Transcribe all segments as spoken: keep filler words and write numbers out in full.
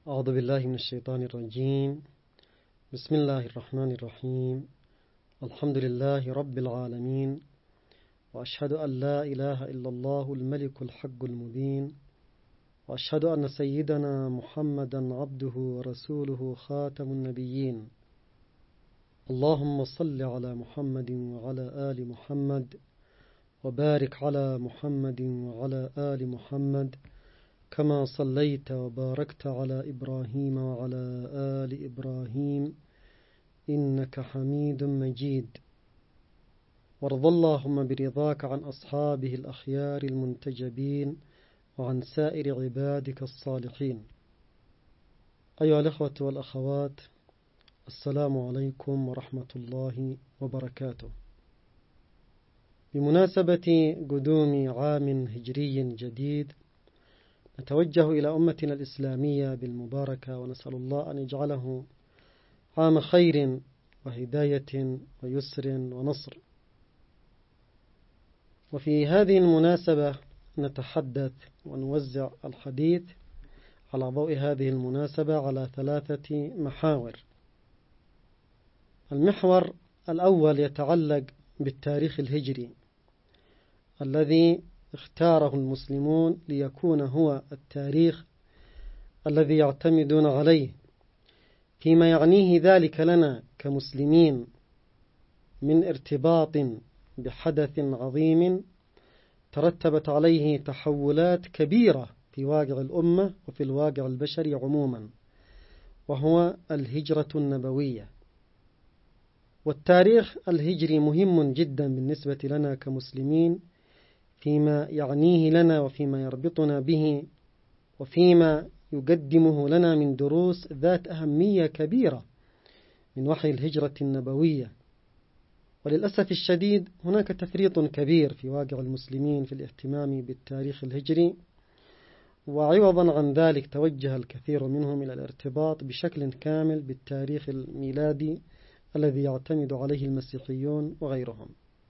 أعوذ بالله من الشيطان الرجيم. بسم الله الرحمن الرحيم. الحمد لله رب العالمين، وأشهد أن لا إله إلا الله الملك الحق المبين، وأشهد أن سيدنا محمدا عبده ورسوله خاتم النبيين. اللهم صل على محمد وعلى آل محمد، وبارك على محمد وعلى آل محمد كما صليت وباركت على إبراهيم وعلى آل إبراهيم إنك حميد مجيد. وارض اللهم برضاك عن أصحابه الأخيار المنتجبين وعن سائر عبادك الصالحين. أيها الأخوة والأخوات، السلام عليكم ورحمة الله وبركاته. بمناسبة قدوم عام هجري جديد، نتوجه إلى أمتنا الإسلامية بالمباركة، ونسأل الله أن يجعله عام خير وهداية ويسر ونصر. وفي هذه المناسبة نتحدث ونوزع الحديث على ضوء هذه المناسبة على ثلاثة محاور. المحور الأول يتعلق بالتاريخ الهجري الذي اختاره المسلمون ليكون هو التاريخ الذي يعتمدون عليه فيما يعنيه ذلك لنا كمسلمين من ارتباط بحدث عظيم ترتبت عليه تحولات كبيرة في واقع الأمة وفي الواقع البشري عموما، وهو الهجرة النبوية. والتاريخ الهجري مهم جدا بالنسبة لنا كمسلمين فيما يعنيه لنا وفيما يربطنا به وفيما يقدمه لنا من دروس ذات أهمية كبيرة من وحي الهجرة النبوية. وللأسف الشديد هناك تفريط كبير في واقع المسلمين في الاهتمام بالتاريخ الهجري، وعوضا عن ذلك توجه الكثير منهم إلى الارتباط بشكل كامل بالتاريخ الميلادي الذي يعتمد عليه المسيحيون وغيرهم.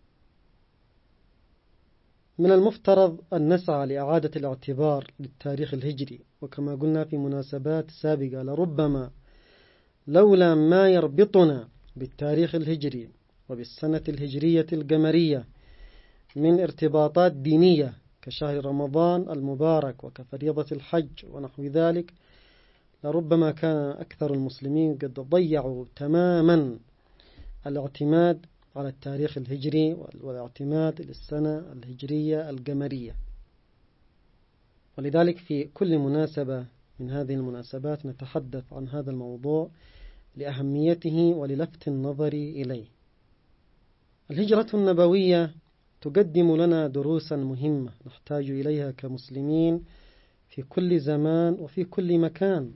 من المفترض أن نسعى لإعادة الاعتبار للتاريخ الهجري، وكما قلنا في مناسبات سابقة لربما لولا ما يربطنا بالتاريخ الهجري وبالسنة الهجرية القمرية من ارتباطات دينية كشهر رمضان المبارك وكفريضة الحج ونحو ذلك، لربما كان أكثر المسلمين قد ضيعوا تماما الاعتماد على التاريخ الهجري والاعتماد للسنة الهجرية القمرية. ولذلك في كل مناسبة من هذه المناسبات نتحدث عن هذا الموضوع لأهميته وللفت النظر إليه. الهجرة النبوية تقدم لنا دروسا مهمة نحتاج إليها كمسلمين في كل زمان وفي كل مكان.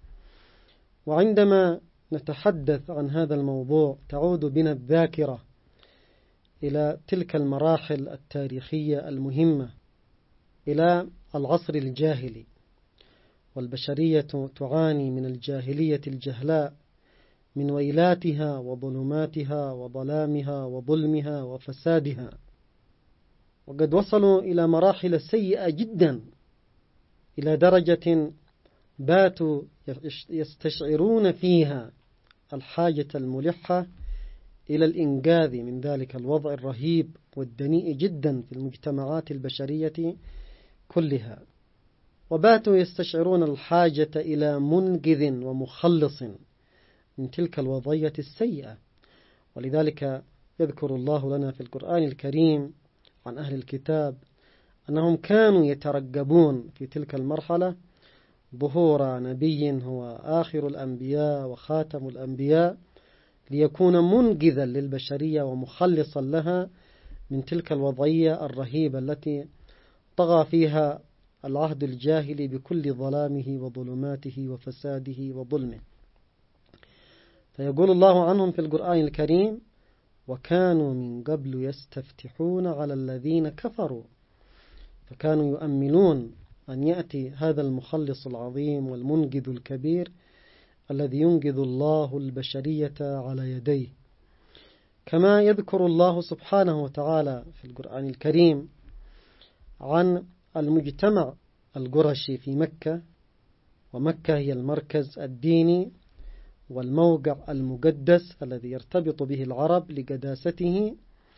وعندما نتحدث عن هذا الموضوع تعود بنا الذاكرة إلى تلك المراحل التاريخية المهمة، إلى العصر الجاهلي، والبشرية تعاني من الجاهلية الجهلاء، من ويلاتها وظلماتها وظلامها وظلمها وفسادها. وقد وصلوا إلى مراحل سيئة جدا، إلى درجة باتوا يستشعرون فيها الحاجة الملحة إلى الإنقاذ من ذلك الوضع الرهيب والدنيء جدا في المجتمعات البشرية كلها، وباتوا يستشعرون الحاجة إلى منقذ ومخلص من تلك الوضعية السيئة. ولذلك يذكر الله لنا في القرآن الكريم عن أهل الكتاب أنهم كانوا يترقبون في تلك المرحلة ظهور نبي هو آخر الأنبياء وخاتم الأنبياء ليكون منقذا للبشرية ومخلصا لها من تلك الوضعية الرهيبة التي طغى فيها العهد الجاهلي بكل ظلامه وظلماته وفساده وظلمه. فيقول الله عنهم في القرآن الكريم: وكانوا من قبل يستفتحون على الذين كفروا، فكانوا يؤملون أن يأتي هذا المخلص العظيم والمنقذ الكبير الذي ينقذ الله البشرية على يديه. كما يذكر الله سبحانه وتعالى في القرآن الكريم عن المجتمع القرشي في مكة ومكة هي المركز الديني والموقع المقدس الذي يرتبط به العرب لقداسته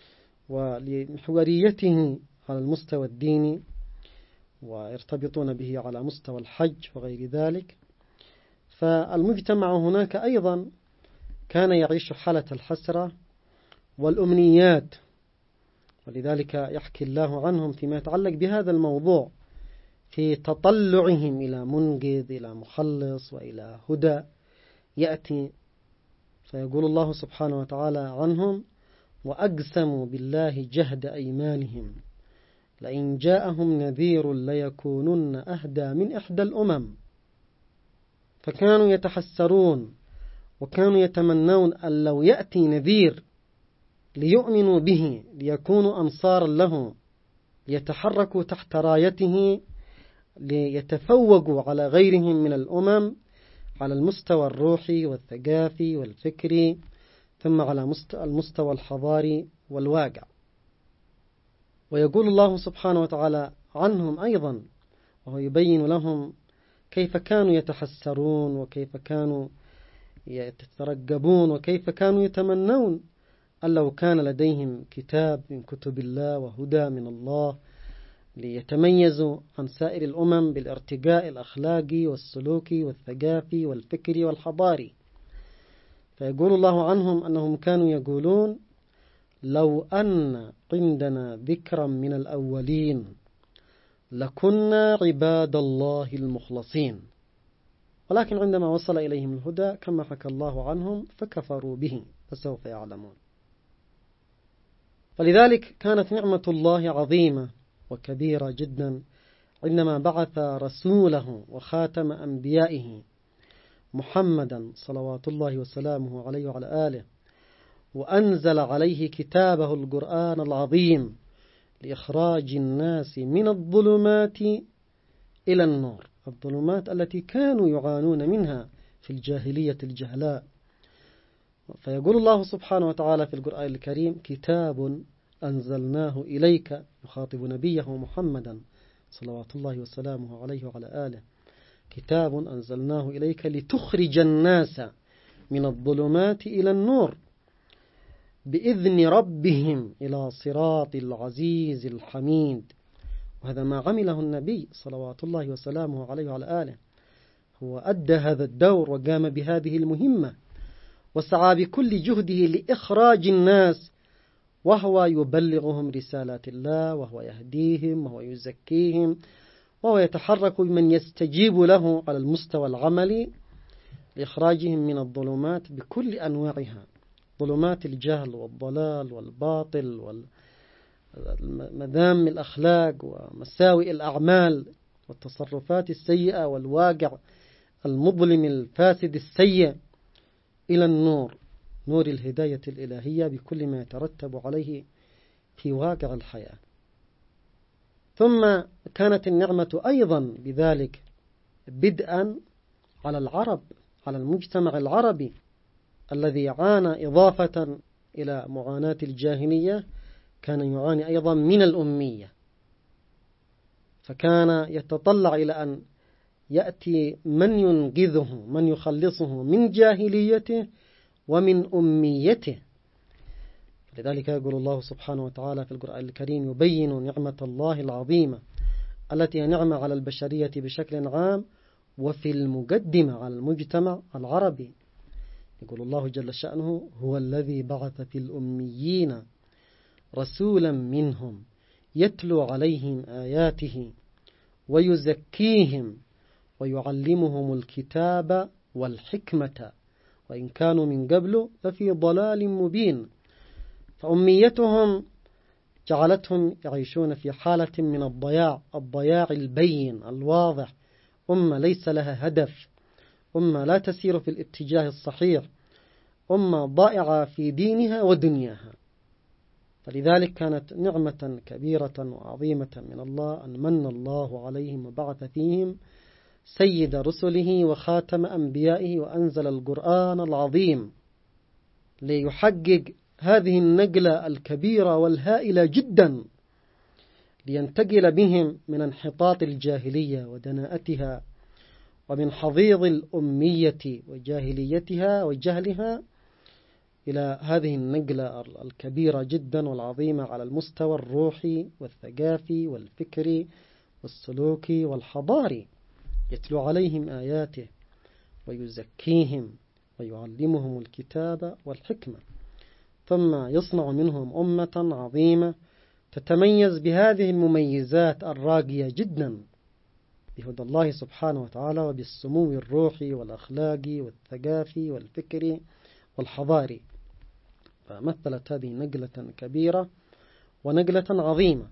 ولمحوريته على المستوى الديني، ويرتبطون به على مستوى الحج وغير ذلك. فالمجتمع هناك أيضا كان يعيش حالة الحسرة والأمنيات، ولذلك يحكي الله عنهم فيما يتعلق بهذا الموضوع في تطلعهم إلى منقذ، إلى مخلص، وإلى هدى يأتي. فيقول الله سبحانه وتعالى عنهم: وأقسموا بالله جهد أيمانهم لئن جاءهم نذير ليكونن أهدى من إحدى الأمم. فكانوا يتحسرون وكانوا يتمنون أن لو يأتي نذير ليؤمنوا به، ليكونوا أنصارا له، ليتحركوا تحت رايته، ليتفوقوا على غيرهم من الأمم على المستوى الروحي والثقافي والفكري، ثم على المستوى الحضاري والواقع. ويقول الله سبحانه وتعالى عنهم أيضا وهو يبين لهم كيف كانوا يتحسرون وكيف كانوا يترقبون وكيف كانوا يتمنون أن لو كان لديهم كتاب من كتب الله وهدى من الله ليتميزوا عن سائر الأمم بالارتقاء الأخلاقي والسلوكي والثقافي والفكري والحضاري. فيقول الله عنهم أنهم كانوا يقولون: لو أن عندنا ذكرا من الأولين لكنا عباد الله المخلصين. ولكن عندما وصل إليهم الهدى كما حكى الله عنهم فكفروا به، فسوف يعلمون. فلذلك كانت نعمة الله عظيمة وكبيرة جدا عندما بعث رسوله وخاتم أنبيائه محمدا صلوات الله وسلامه عليه وعلى آله، وأنزل عليه كتابه القرآن العظيم لإخراج الناس من الظلمات إلى النور، الظلمات التي كانوا يعانون منها في الجاهلية الجهلاء. فيقول الله سبحانه وتعالى في القرآن الكريم: كتاب أنزلناه إليك، يخاطب نبيه محمدا صلوات الله وسلامه عليه وعلى آله: كتاب أنزلناه إليك لتخرج الناس من الظلمات إلى النور بإذن ربهم إلى صراط العزيز الحميد. وهذا ما عمله النبي صلوات الله وسلامه عليه وعلى آله، هو أدى هذا الدور وقام بهذه المهمة وسعى بكل جهده لإخراج الناس، وهو يبلغهم رسالات الله، وهو يهديهم، وهو يزكيهم، وهو يتحرك بمن يستجيب له على المستوى العملي لإخراجهم من الظلمات بكل أنواعها، ظلمات الجهل والضلال والباطل والمذام الأخلاق ومساوئ الأعمال والتصرفات السيئة والواقع المظلم الفاسد السيء، إلى النور، نور الهداية الإلهية بكل ما يترتب عليه في واقع الحياة. ثم كانت النعمة أيضا بذلك بدءا على العرب، على المجتمع العربي الذي عانى إضافة إلى معاناة الجاهلية، كان يعاني أيضا من الأمية. فكان يتطلع إلى أن يأتي من ينقذه، من يخلصه من جاهليته ومن أميته. لذلك يقول الله سبحانه وتعالى في القرآن الكريم يبين نعمة الله العظيمة التي هي نعمة على البشرية بشكل عام، وفي المقدمة على المجتمع العربي. يقول الله جل شأنه: هو الذي بعث في الأميين رسولا منهم يتلو عليهم آياته ويزكيهم ويعلمهم الكتاب والحكمة وإن كانوا من قبل لفي ضلال مبين. فأميتهم جعلتهم يعيشون في حالة من الضياع، الضياع البين الواضح، أمة ليس لها هدف، أمة لا تسير في الاتجاه الصحيح، أمة ضائعة في دينها ودنياها. فلذلك كانت نعمة كبيرة وعظيمة من الله أن من الله عليهم وبعث فيهم سيد رسله وخاتم أنبيائه وأنزل القرآن العظيم ليحقق هذه النقلة الكبيرة والهائلة جدا، لينتقل بهم من انحطاط الجاهلية ودناءتها ومن حضيض الأمية وجاهليتها وجهلها إلى هذه النقلة الكبيرة جدا والعظيمة على المستوى الروحي والثقافي والفكري والسلوكي والحضاري، يتلو عليهم آياته ويزكيهم ويعلمهم الكتاب والحكمة، ثم يصنع منهم أمة عظيمة تتميز بهذه المميزات الراقية جدا بهدى الله سبحانه وتعالى وبالسمو الروحي والأخلاقي والثقافي والفكري والحضاري. فمثلت هذه نقلة كبيرة ونقلة عظيمة،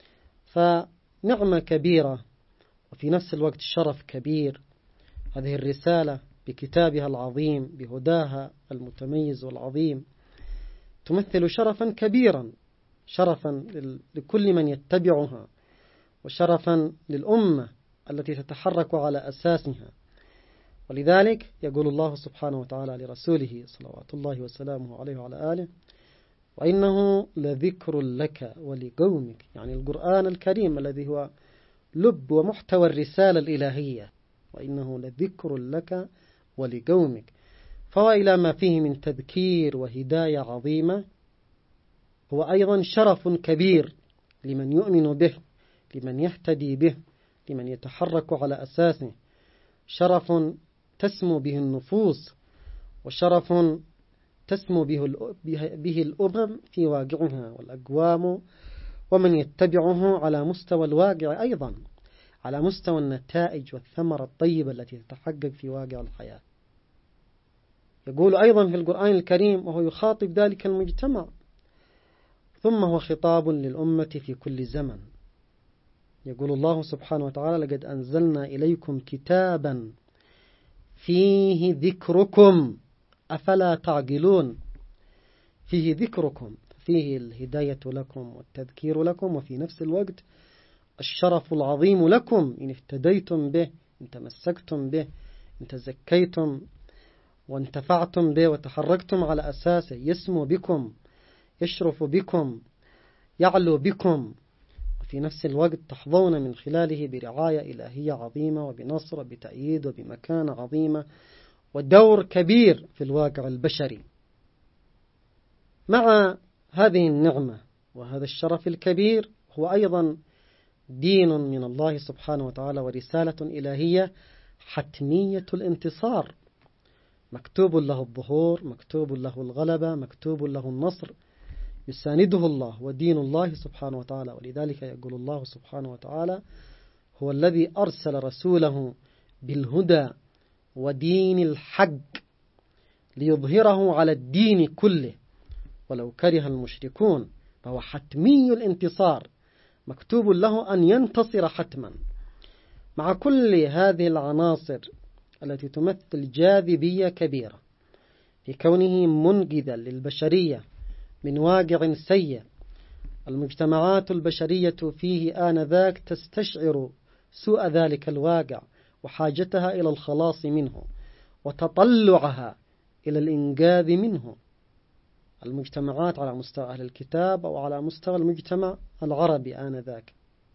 فنعمة كبيرة وفي نفس الوقت شرف كبير. هذه الرسالة بكتابها العظيم بهداها المتميز والعظيم تمثل شرفا كبيرا، شرفا لكل من يتبعها، وشرفا للأمة التي تتحرك على أساسها. ولذلك يقول الله سبحانه وتعالى لرسوله صلوات الله وسلامه عليه وعلى آله: وإنه لذكر لك ولقومك، يعني القرآن الكريم الذي هو لب ومحتوى الرسالة الإلهية، وإنه لذكر لك ولقومك. فهو إلى ما فيه من تذكير وهداية عظيمة هو أيضا شرف كبير لمن يؤمن به، لمن يهتدي به، لمن يتحرك على أساسه، شرف تسمو به النفوس، وشرف تسمو به الأمم في واقعها والأقوام ومن يتبعه على مستوى الواقع، أيضا على مستوى النتائج والثمرة الطيبة التي تتحقق في واقع الحياة. يقول أيضا في القرآن الكريم وهو يخاطب ذلك المجتمع: ثم هو خطاب للأمة في كل زمن. يقول الله سبحانه وتعالى: لقد أنزلنا إليكم كتابا فيه ذكركم أفلا تعقلون. فيه ذكركم، فيه الهداية لكم والتذكير لكم، وفي نفس الوقت الشرف العظيم لكم إن اهتديتم به، إن تمسكتم به، إن تزكيتم وانتفعتم به وتحركتم على أساسه، يسمو بكم، يشرف بكم، يعلو بكم، وفي نفس الوقت تحظون من خلاله برعاية إلهية عظيمة وبنصر وبتأييد وبمكانة عظيمة ودور كبير في الواقع البشري. مع هذه النعمة وهذا الشرف الكبير هو أيضا دين من الله سبحانه وتعالى ورسالة إلهية حتمية الانتصار، مكتوب له الظهور، مكتوب له الغلبة، مكتوب له النصر، يسانده الله ودين الله سبحانه وتعالى. ولذلك يقول الله سبحانه وتعالى: هو الذي أرسل رسوله بالهدى ودين الحق ليظهره على الدين كله ولو كره المشركون. فهو حتمي الانتصار، مكتوب له أن ينتصر حتما. مع كل هذه العناصر التي تمثل جاذبية كبيرة في كونه منقذا للبشرية من واقع سيء، المجتمعات البشرية فيه آنذاك تستشعر سوء ذلك الواقع وحاجتها إلى الخلاص منه وتطلعها إلى الإنقاذ منه. المجتمعات على مستوى أهل الكتاب أو على مستوى المجتمع العربي آنذاك،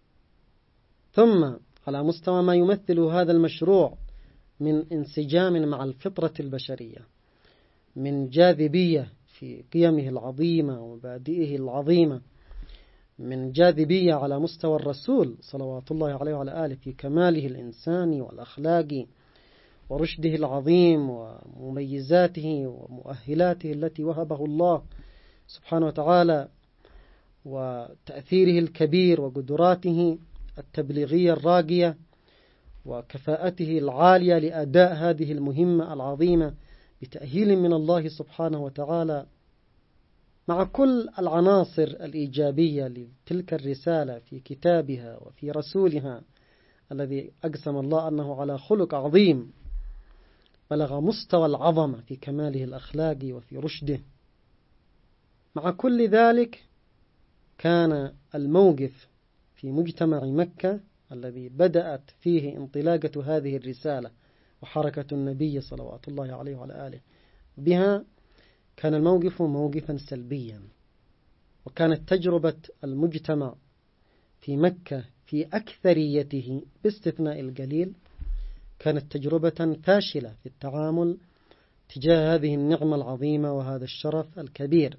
ثم على مستوى ما يمثل هذا المشروع من انسجام مع الفطرة البشرية، من جاذبية في قيمه العظيمة ومبادئه العظيمة، من جاذبية على مستوى الرسول صلوات الله عليه وعلى آله في كماله الإنساني والأخلاقي ورشده العظيم ومميزاته ومؤهلاته التي وهبه الله سبحانه وتعالى وتأثيره الكبير وقدراته التبليغية الراقية وكفاءته العالية لأداء هذه المهمة العظيمة بتأهيل من الله سبحانه وتعالى. مع كل العناصر الإيجابية لتلك الرسالة في كتابها وفي رسولها الذي أقسم الله أنه على خلق عظيم بلغ مستوى العظمة في كماله الأخلاقي وفي رشده، مع كل ذلك كان الموقف في مجتمع مكة الذي بدأت فيه انطلاقة هذه الرسالة وحركة النبي صلوات الله عليه وعلى آله بها، كان الموقف موقفا سلبيا. وكانت تجربة المجتمع في مكة في أكثريته باستثناء القليل كانت تجربة فاشلة في التعامل تجاه هذه النعمة العظيمة وهذا الشرف الكبير.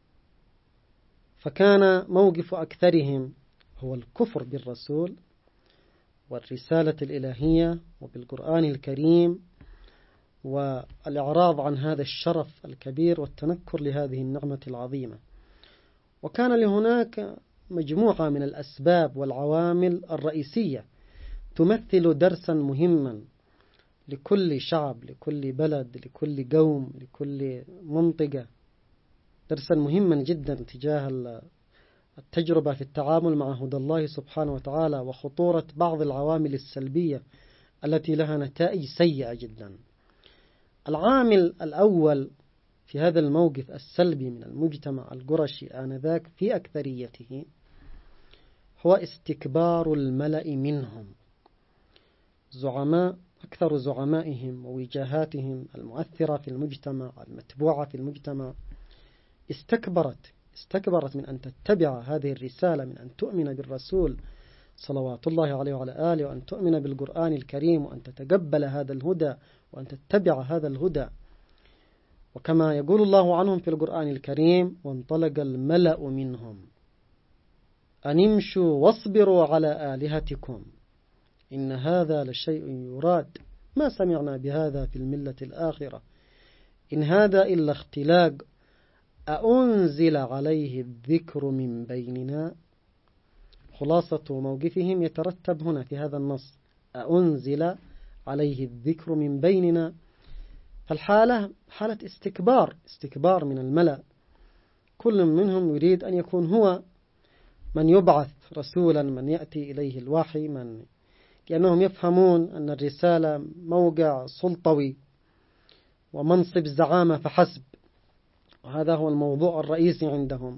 فكان موقف أكثرهم هو الكفر بالرسول والرسالة الإلهية وبالقرآن الكريم، والإعراض عن هذا الشرف الكبير والتنكر لهذه النعمة العظيمة. وكان لهناك مجموعة من الأسباب والعوامل الرئيسية تمثل درسا مهما لكل شعب، لكل بلد، لكل قوم، لكل منطقة، درسا مهما جدا تجاه التجربة في التعامل مع هدى الله سبحانه وتعالى وخطورة بعض العوامل السلبية التي لها نتائج سيئة جدا. العامل الأول في هذا الموقف السلبي من المجتمع القرشي آنذاك في أكثريته هو استكبار الملأ منهم. زعماء أكثر زعمائهم ووجاهاتهم المؤثرة في المجتمع المتبوعة في المجتمع استكبرت استكبرت من أن تتبع هذه الرسالة، من أن تؤمن بالرسول صلوات الله عليه وعلى آله، وأن تؤمن بالقرآن الكريم، وأن تتقبل هذا الهدى وأن تتبع هذا الهدى. وكما يقول الله عنهم في القرآن الكريم: وانطلق الملأ منهم أن امشوا واصبروا على آلهتكم إن هذا لشيء يراد ما سمعنا بهذا في الملة الآخرة إن هذا إلا اختلاق أأنزل عليه الذكر من بيننا. خلاصة موقفهم يترتب هنا في هذا النص: أأنزل عليه الذكر من بيننا. فالحالة حالة استكبار استكبار من الملأ، كل منهم يريد أن يكون هو من يبعث رسولا، من يأتي إليه الوحي، من لأنهم يفهمون أن الرسالة موقع سلطوي ومنصب زعامة فحسب، وهذا هو الموضوع الرئيسي عندهم.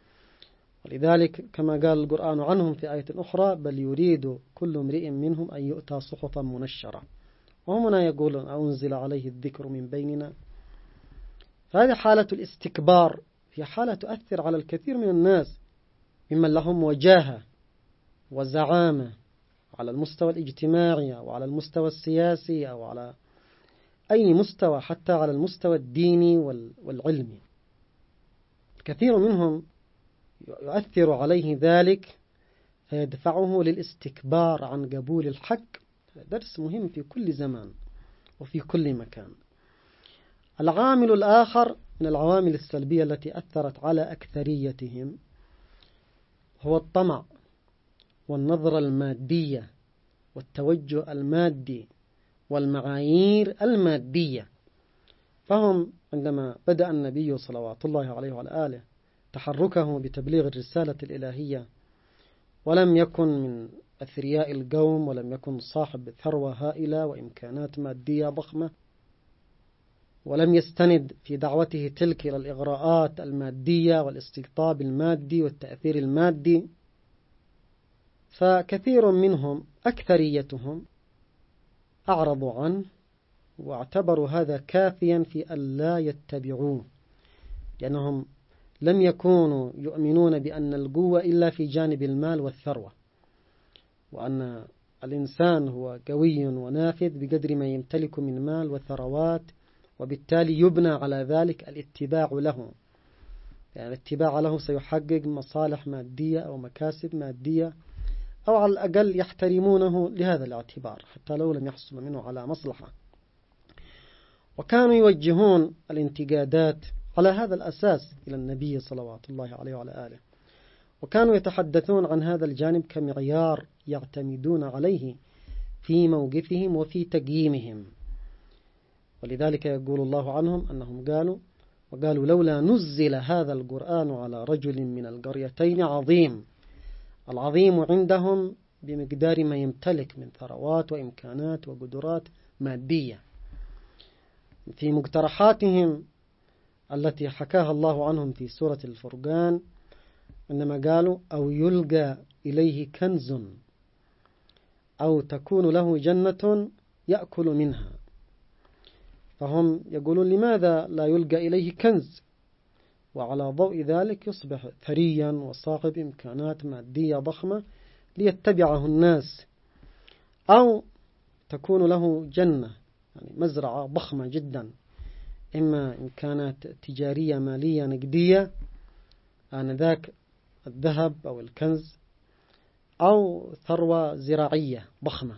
ولذلك كما قال القرآن عنهم في آية أخرى: بل يريد كل امرئ منهم أن يؤتى صحفا منشرة. وهم هنا يقولون أنزل عليه الذكر من بيننا. فهذه حالة الاستكبار هي حالة تؤثر على الكثير من الناس ممن لهم وجاهة وزعامة على المستوى الاجتماعي أو على المستوى السياسي أو على أي مستوى، حتى على المستوى الديني والعلمي. كثير منهم يؤثر عليه ذلك فيدفعه للاستكبار عن قبول الحق. درس مهم في كل زمان وفي كل مكان. العامل الآخر من العوامل السلبية التي أثرت على أكثريتهم هو الطمع والنظرة المادية والتوجه المادي والمعايير المادية. فهم عندما بدأ النبي صلوات الله عليه وعلى آله تحركه بتبليغ الرسالة الإلهية، ولم يكن من أثرياء القوم، ولم يكن صاحب ثروة هائلة وإمكانات مادية ضخمة، ولم يستند في دعوته تلك إلى الإغراءات المادية والاستقطاب المادي والتأثير المادي. فكثير منهم أكثريتهم أعرضوا عنه واعتبروا هذا كافيا في أن لا يتبعوه، لأنهم لم يكونوا يؤمنون بأن القوة إلا في جانب المال والثروة، وأن الإنسان هو قوي ونافذ بقدر ما يمتلك من مال وثروات، وبالتالي يبنى على ذلك الاتباع له. يعني الاتباع له سيحقق مصالح مادية أو مكاسب مادية، أو على الأقل يحترمونه لهذا الاعتبار حتى لو لم يحصل منه على مصلحة. وكانوا يوجهون الانتقادات على هذا الأساس إلى النبي صلوات الله عليه وعلى آله، وكانوا يتحدثون عن هذا الجانب كمعيار يعتمدون عليه في موقفهم وفي تقييمهم. ولذلك يقول الله عنهم أنهم قالوا وقالوا لولا نزل هذا القرآن على رجل من القريتين عظيم. العظيم عندهم بمقدار ما يمتلك من ثروات وإمكانات وقدرات مادية. في مقترحاتهم التي حكاها الله عنهم في سورة الفرقان عندما قالوا أو يلقى إليه كنز أو تكون له جنة يأكل منها، فهم يقولون لماذا لا يلقى إليه كنز، وعلى ضوء ذلك يصبح ثريا وصاحب إمكانات مادية ضخمة ليتبعه الناس، أو تكون له جنة، يعني مزرعة ضخمة جدا، إما إن كانت تجارية مالية نقدية آنذاك الذهب أو الكنز، أو ثروة زراعية ضخمة.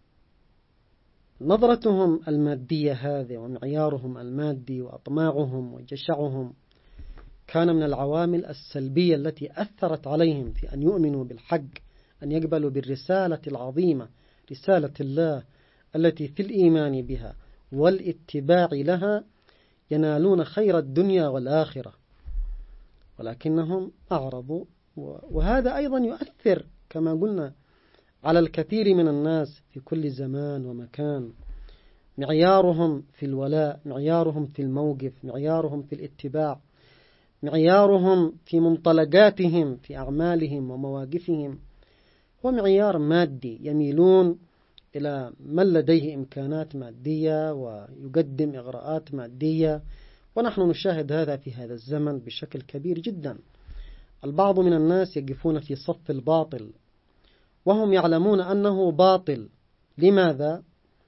نظرتهم المادية هذه ومعيارهم المادي وأطماعهم وجشعهم كان من العوامل السلبية التي أثرت عليهم في أن يؤمنوا بالحق، أن يقبلوا بالرسالة العظيمة، رسالة الله التي في الإيمان بها والاتباع لها ينالون خير الدنيا والآخرة، ولكنهم أعرضوا. وهذا أيضا يؤثر كما قلنا على الكثير من الناس في كل زمان ومكان. معيارهم في الولاء، معيارهم في الموقف، معيارهم في الاتباع، معيارهم في منطلقاتهم في أعمالهم ومواقفهم هو معيار مادي، يميلون إلى من لديه إمكانات مادية ويقدم إغراءات مادية، ونحن نشاهد هذا في هذا الزمن بشكل كبير جدا. البعض من الناس يقفون في صف الباطل وهم يعلمون أنه باطل. لماذا؟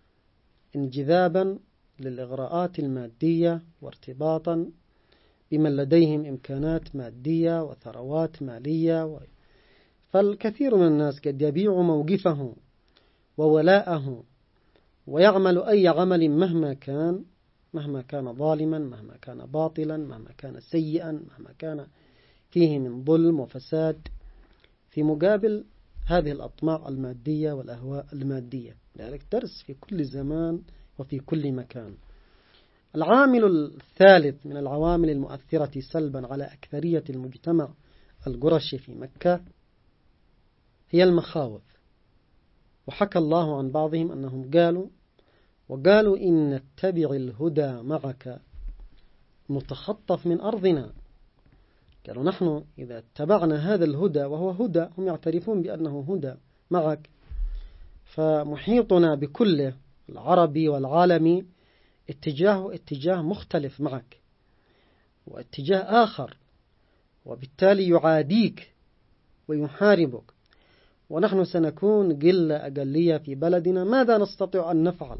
انجذابا للإغراءات المادية وارتباطا بمن لديهم إمكانات مادية وثروات مالية و... فالكثير من الناس قد يبيع موقفه وولاءه ويعمل أي عمل مهما كان، مهما كان ظالما، مهما كان باطلا، مهما كان سيئا، مهما كان فيه من ظلم وفساد، في مقابل هذه الأطماع المادية والأهواء المادية. لذلك درس في كل زمان وفي كل مكان. العامل الثالث من العوامل المؤثرة سلبا على أكثرية المجتمع القرشي في مكة هي المخاوف. وحكى الله عن بعضهم أنهم قالوا وقالوا إن نتبع الهدى معك نتخطف من أرضنا. قالوا نحن إذا اتبعنا هذا الهدى، وهو هدى هم يعترفون بأنه هدى معك، فمحيطنا بكله العربي والعالمي اتجاه اتجاه مختلف معك واتجاه آخر، وبالتالي يعاديك ويحاربك، ونحن سنكون قلة أقلية في بلدنا، ماذا نستطيع أن نفعل؟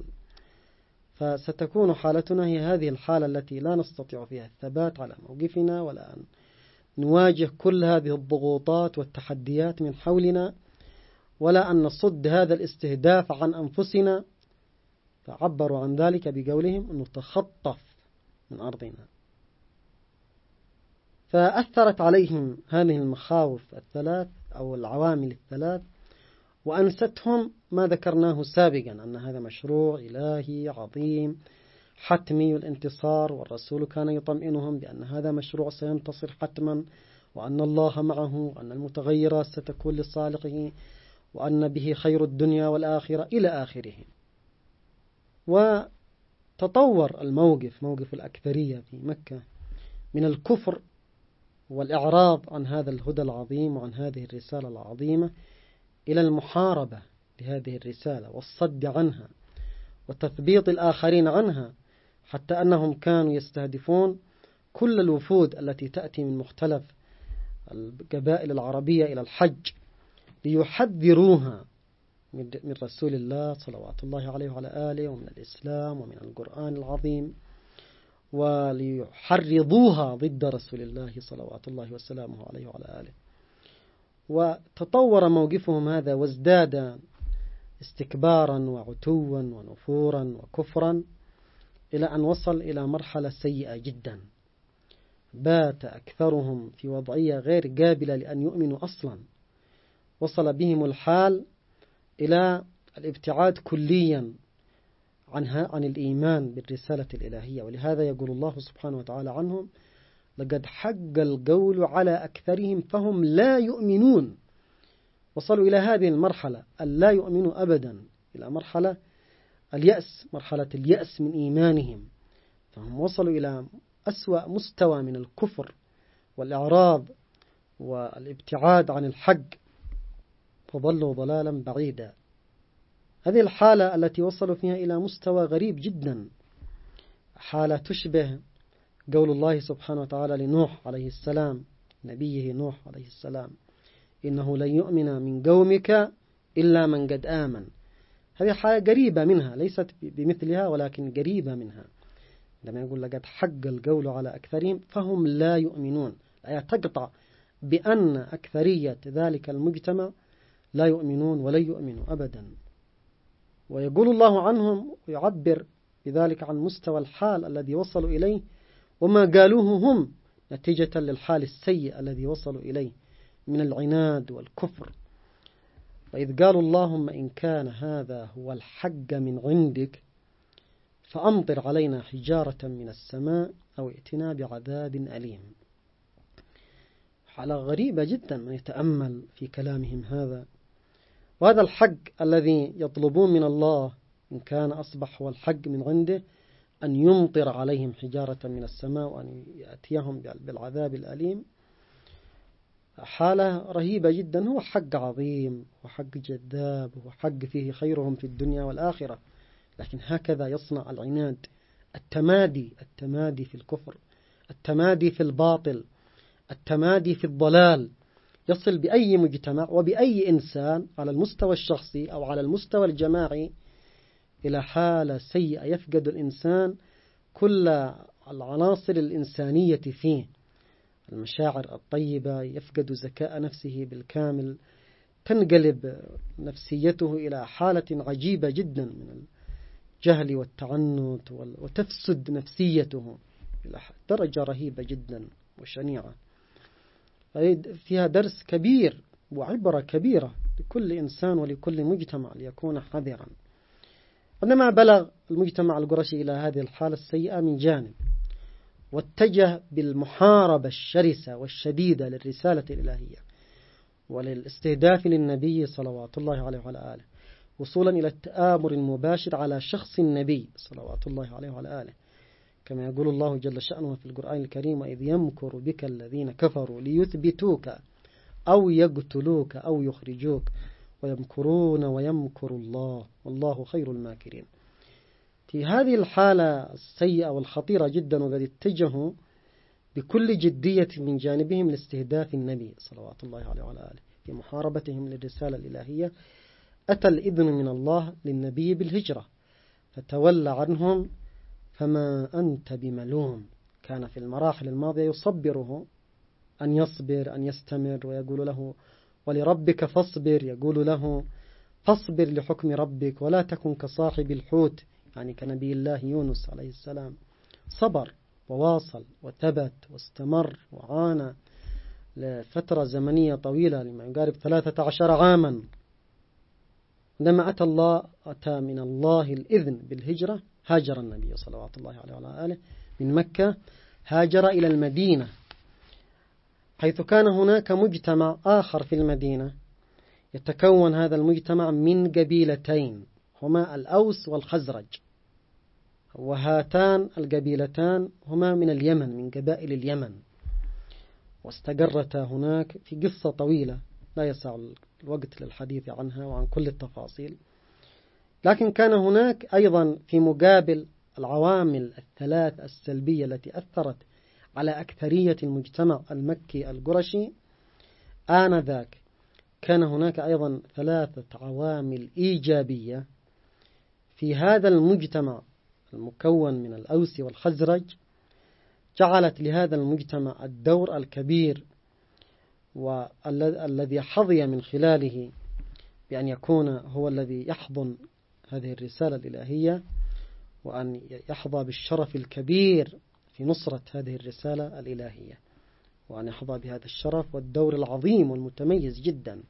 فستكون حالتنا هي هذه الحالة التي لا نستطيع فيها الثبات على موقفنا، ولا أن نواجه كل هذه الضغوطات والتحديات من حولنا، ولا أن نصد هذا الاستهداف عن أنفسنا. فعبروا عن ذلك بقولهم نتخطف من أرضنا. فأثرت عليهم هذه المخاوف الثلاث أو العوامل الثلاث، وأنستهم ما ذكرناه سابقا أن هذا مشروع إلهي عظيم حتمي الانتصار، والرسول كان يطمئنهم بأن هذا مشروع سينتصر حتما، وأن الله معه، وأن المتغيرات ستكون لصالحه، وأن به خير الدنيا والآخرة إلى آخره. وتطور الموقف، موقف الأكثرية في مكة، من الكفر والإعراض عن هذا الهدى العظيم وعن هذه الرسالة العظيمة إلى المحاربة لهذه الرسالة والصد عنها وتثبيط الآخرين عنها، حتى أنهم كانوا يستهدفون كل الوفود التي تأتي من مختلف القبائل العربية إلى الحج ليحذروها من رسول الله صلوات الله عليه وعلى آله، ومن الإسلام ومن القرآن العظيم، وليحرضوها ضد رسول الله صلوات الله وسلامه عليه وعلى آله. وتطور موقفهم هذا وازداد استكبارا وعتوا ونفورا وكفرا، إلى أن وصل إلى مرحلة سيئة جدا. بات أكثرهم في وضعية غير قابلة لأن يؤمنوا أصلا. وصل بهم الحال إلى الابتعاد كليا عنها عن الإيمان بالرسالة الإلهية. ولهذا يقول الله سبحانه وتعالى عنهم لقد حق القول على أكثرهم فهم لا يؤمنون. وصلوا إلى هذه المرحلة لا يؤمنوا أبدا، إلى مرحلة اليأس، مرحلة اليأس من إيمانهم. فهم وصلوا إلى أسوأ مستوى من الكفر والإعراض والابتعاد عن الحق، فضلوا ضلالا بعيدا. هذه الحالة التي وصلوا فيها إلى مستوى غريب جدا، حالة تشبه قول الله سبحانه وتعالى لنوح عليه السلام، نبيه نوح عليه السلام: إنه لن يؤمن من قومك إلا من قد آمن هذه حاجة قريبة منها، ليست بمثلها ولكن قريبة منها. عندما يقول لقد حق القول على أكثرهم فهم لا يؤمنون، الآية تقطع بأن أكثرية ذلك المجتمع لا يؤمنون ولن يؤمنوا أبدا. ويقول الله عنهم ويعبر بذلك عن مستوى الحال الذي وصلوا إليه وما قالوه هم نتيجة للحال السيء الذي وصلوا إليه من العناد والكفر. وإذ قالوا اللهم إن كان هذا هو الحق من عندك فأمطر علينا حجارة من السماء أو ائتنا بعذاب أليم. حالة غريبة جدا من يتأمل في كلامهم هذا. وهذا الحق الذي يطلبون من الله إن كان أصبح هو الحق من عنده أن يمطر عليهم حجارة من السماء وأن يأتيهم بالعذاب الأليم، حالة رهيبة جدا. هو حق عظيم وحق جذاب وحق فيه خيرهم في الدنيا والآخرة، لكن هكذا يصنع العناد، التمادي التمادي في الكفر، التمادي في الباطل، التمادي في الضلال، يصل بأي مجتمع وبأي إنسان على المستوى الشخصي أو على المستوى الجماعي إلى حالة سيئة يفقد الإنسان كل العناصر الإنسانية فيه، المشاعر الطيبة، يفقد ذكاء نفسه بالكامل، تنقلب نفسيته إلى حالة عجيبة جدا من الجهل والتعنت، وتفسد نفسيته إلى درجة رهيبة جدا وشنيعة. فيها درس كبير وعبرة كبيرة لكل إنسان ولكل مجتمع ليكون حذرا. عندما بلغ المجتمع القرشي إلى هذه الحالة السيئة من جانب، واتجه بالمحاربة الشرسة والشديدة للرسالة الإلهية وللاستهداف للنبي صلوات الله عليه وعلى آله، وصولا إلى التآمر المباشر على شخص النبي صلوات الله عليه وعلى آله، كما يقول الله جل شأنه في القرآن الكريم: وإذ يمكر بك الذين كفروا ليثبتوك أو يقتلوك أو يخرجوك ويمكرون ويمكر الله والله خير الماكرين. في هذه الحالة السيئة والخطيرة جدا، وقد اتجهوا بكل جدية من جانبهم لاستهداف النبي صلوات الله عليه وعلى آله في محاربتهم للرسالة الإلهية، أتى الإذن من الله للنبي بالهجرة فتولى عنهم فما أنت بملوم. كان في المراحل الماضية يصبره أن يصبر، أن يستمر، ويقول له ولربك فاصبر، يقول له فاصبر لحكم ربك ولا تكن كصاحب الحوت، يعني كنبي الله يونس عليه السلام، صبر وواصل وثبت واستمر وعانى لفترة زمنية طويلة لما يقارب ثلاثة عشر عاما. عندما أتى الله أتى من الله الإذن بالهجرة، هاجر النبي صلوات الله عليه وعلى آله من مكة، هاجر إلى المدينة، حيث كان هناك مجتمع آخر في المدينة يتكون هذا المجتمع من قبيلتين هما الأوس والخزرج، وهاتان القبيلتان هما من اليمن، من قبائل اليمن، واستقرتا هناك في قصة طويلة لا يسع الوقت للحديث عنها وعن كل التفاصيل. لكن كان هناك أيضا في مقابل العوامل الثلاث السلبية التي أثرت على أكثرية المجتمع المكي القرشي آنذاك، كان هناك أيضا ثلاثة عوامل إيجابية في هذا المجتمع المكون من الأوس والخزرج، جعلت لهذا المجتمع الدور الكبير والذي حظي من خلاله بأن يكون هو الذي يحضن هذه الرسالة الإلهية، وأن يحظى بالشرف الكبير في نصرة هذه الرسالة الإلهية، وأن يحظى بهذا الشرف والدور العظيم والمتميز جدا.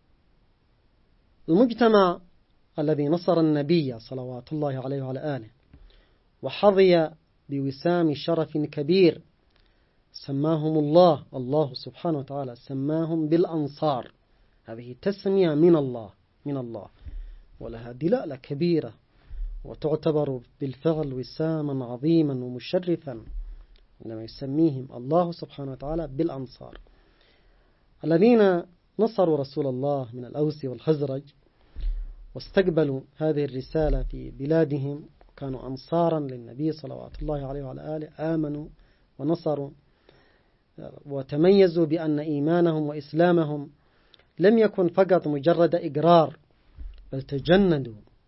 المجتمع الذي نصر النبي صلوات الله عليه وعلى آله وحظي بوسام شرف كبير، سماهم الله الله سبحانه وتعالى سماهم بالأنصار. هذه تسمية من الله من الله ولها دلالة كبيرة، وتعتبر بالفعل وساما عظيما ومشرفا عندما يسميهم الله سبحانه وتعالى بالأنصار، الذين نصروا رسول الله من الأوس والخزرج واستقبلوا هذه الرسالة في بلادهم، كانوا أنصارا للنبي صلوات الله عليه وعلى آله، آمنوا ونصروا وتميزوا بأن إيمانهم وإسلامهم لم يكن فقط مجرد إقرار، بل تجندوا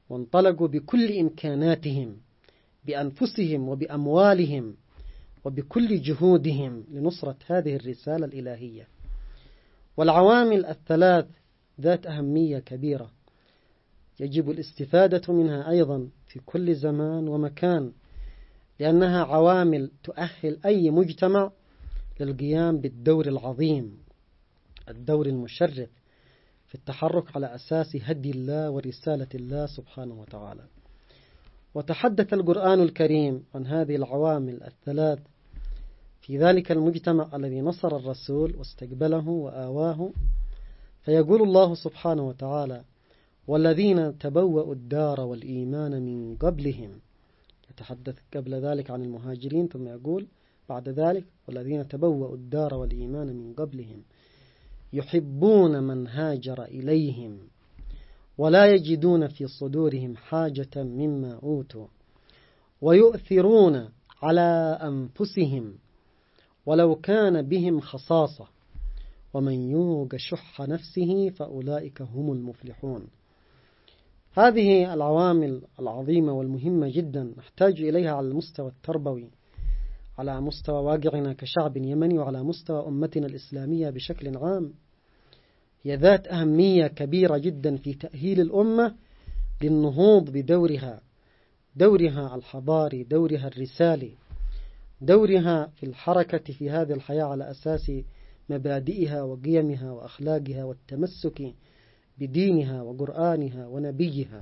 وانطلقوا بكل إمكاناتهم بأنفسهم وبأموالهم وبكل جهودهم لنصرة هذه الرسالة الإلهية. والعوامل الثلاث ذات أهمية كبيرة يجب الاستفادة منها أيضا في كل زمان ومكان، لأنها عوامل تؤهل أي مجتمع للقيام بالدور العظيم، الدور المشرف في التحرك على أساس هدي الله ورسالة الله سبحانه وتعالى. وتحدث القرآن الكريم عن هذه العوامل الثلاث في ذلك المجتمع الذي نصر الرسول واستقبله وآواه، فيقول الله سبحانه وتعالى: والذين تبوأوا الدار والإيمان من قبلهم. يتحدث قبل ذلك عن المهاجرين، ثم يقول بعد ذلك: والذين تبوأوا الدار والإيمان من قبلهم يحبون من هاجر إليهم ولا يجدون في صدورهم حاجة مما أوتوا ويؤثرون على أنفسهم ولو كان بهم خصاصة ومن يوق شح نفسه فأولئك هم المفلحون. هذه العوامل العظيمة والمهمة جدا نحتاج إليها على المستوى التربوي، على مستوى واقعنا كشعب يمني، وعلى مستوى أمتنا الإسلامية بشكل عام. هي ذات أهمية كبيرة جدا في تأهيل الأمة للنهوض بدورها، دورها الحضاري، دورها الرسالي، دورها في الحركة في هذه الحياة على أساس مبادئها وقيمها وأخلاقها والتمسك بدينها وقرآنها ونبيها.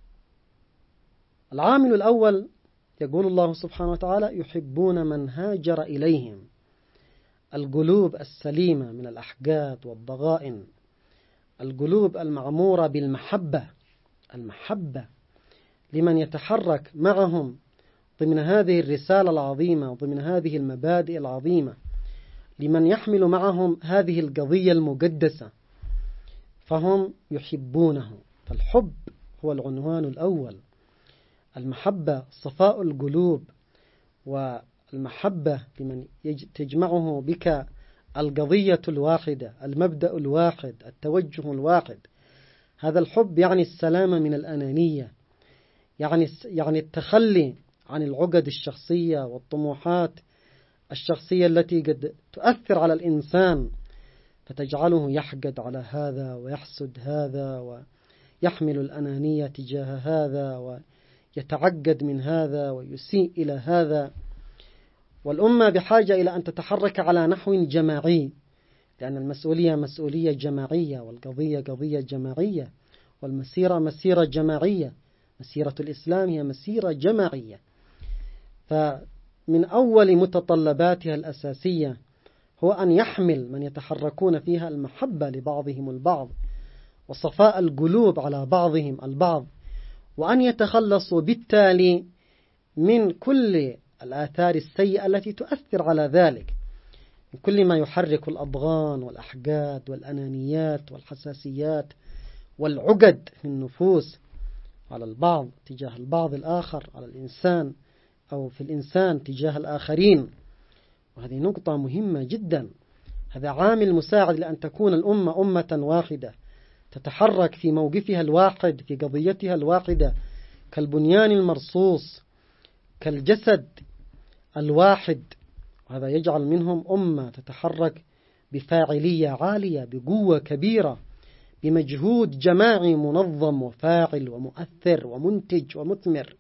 العامل الأول يقول الله سبحانه وتعالى: يحبون من هاجر إليهم. القلوب السليمة من الأحقاد والضغائن، القلوب المعمورة بالمحبة، المحبة لمن يتحرك معهم ضمن هذه الرسالة العظيمة وضمن هذه المبادئ العظيمة، لمن يحمل معهم هذه القضية المقدسة، فهم يحبونه. فالحب هو العنوان الأول. المحبة صفاء القلوب، والمحبة لمن تجمعه بك القضية الواحدة، المبدأ الواحد، التوجه الواحد. هذا الحب يعني السلامة من الأنانية، يعني يعني التخلي عن العقد الشخصية والطموحات الشخصية التي قد تؤثر على الإنسان فتجعله يحقد على هذا ويحسد هذا ويحمل الأنانية تجاه هذا ويتعقد من هذا ويسيء إلى هذا. والأمة بحاجة إلى أن تتحرك على نحو جماعي، لأن المسؤولية مسؤولية جماعية، والقضية قضية جماعية، والمسيرة مسيرة جماعية. مسيرة الإسلام هي مسيرة جماعية. فمن أول متطلباتها الأساسية هو أن يحمل من يتحركون فيها المحبة لبعضهم البعض، وصفاء القلوب على بعضهم البعض، وأن يتخلصوا بالتالي من كل الآثار السيئة التي تؤثر على ذلك، من كل ما يحرك الأضغان والأحقاد والأنانيات والحساسيات والعقد في النفوس على البعض تجاه البعض الآخر، على الإنسان أو في الإنسان تجاه الآخرين. وهذه نقطة مهمة جدا. هذا عامل مساعد لأن تكون الأمة أمة واحدة تتحرك في موقفها الواحد، في قضيتها الواحدة، كالبنيان المرصوص، كالجسد الواحد. وهذا يجعل منهم أمة تتحرك بفاعلية عالية، بقوة كبيرة، بمجهود جماعي منظم وفاعل ومؤثر ومنتج ومثمر.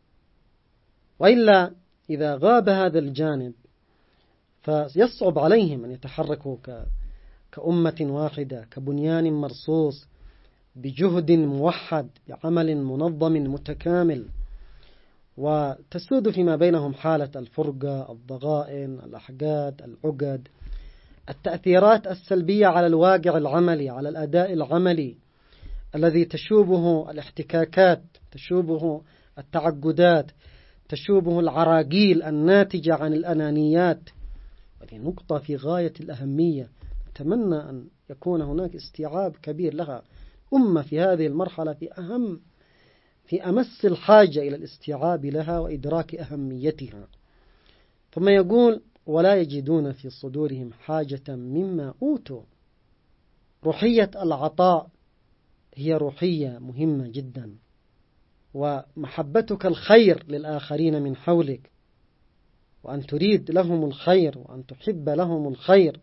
وإلا إذا غاب هذا الجانب فيصعب عليهم أن يتحركوا كأمة واحدة، كبنيان مرصوص، بجهد موحد، بعمل منظم متكامل. وتسود فيما بينهم حالة الفرقة، الضغائن، الأحقاد، العقد، التأثيرات السلبية على الواقع العملي، على الأداء العملي الذي تشوبه الاحتكاكات، تشوبه التعقدات، تشوبه العراقيل الناتجة عن الأنانيات. هذه نقطة في غاية الأهمية. أتمنى أن يكون هناك استيعاب كبير لها. أمة في هذه المرحلة في أهم في أمس الحاجة إلى الاستيعاب لها وإدراك أهميتها. ثم يقول: ولا يجدون في صدورهم حاجة مما أوتوا. روحية العطاء هي روحية مهمة جدا. ومحبتك الخير للآخرين من حولك، وأن تريد لهم الخير وأن تحب لهم الخير،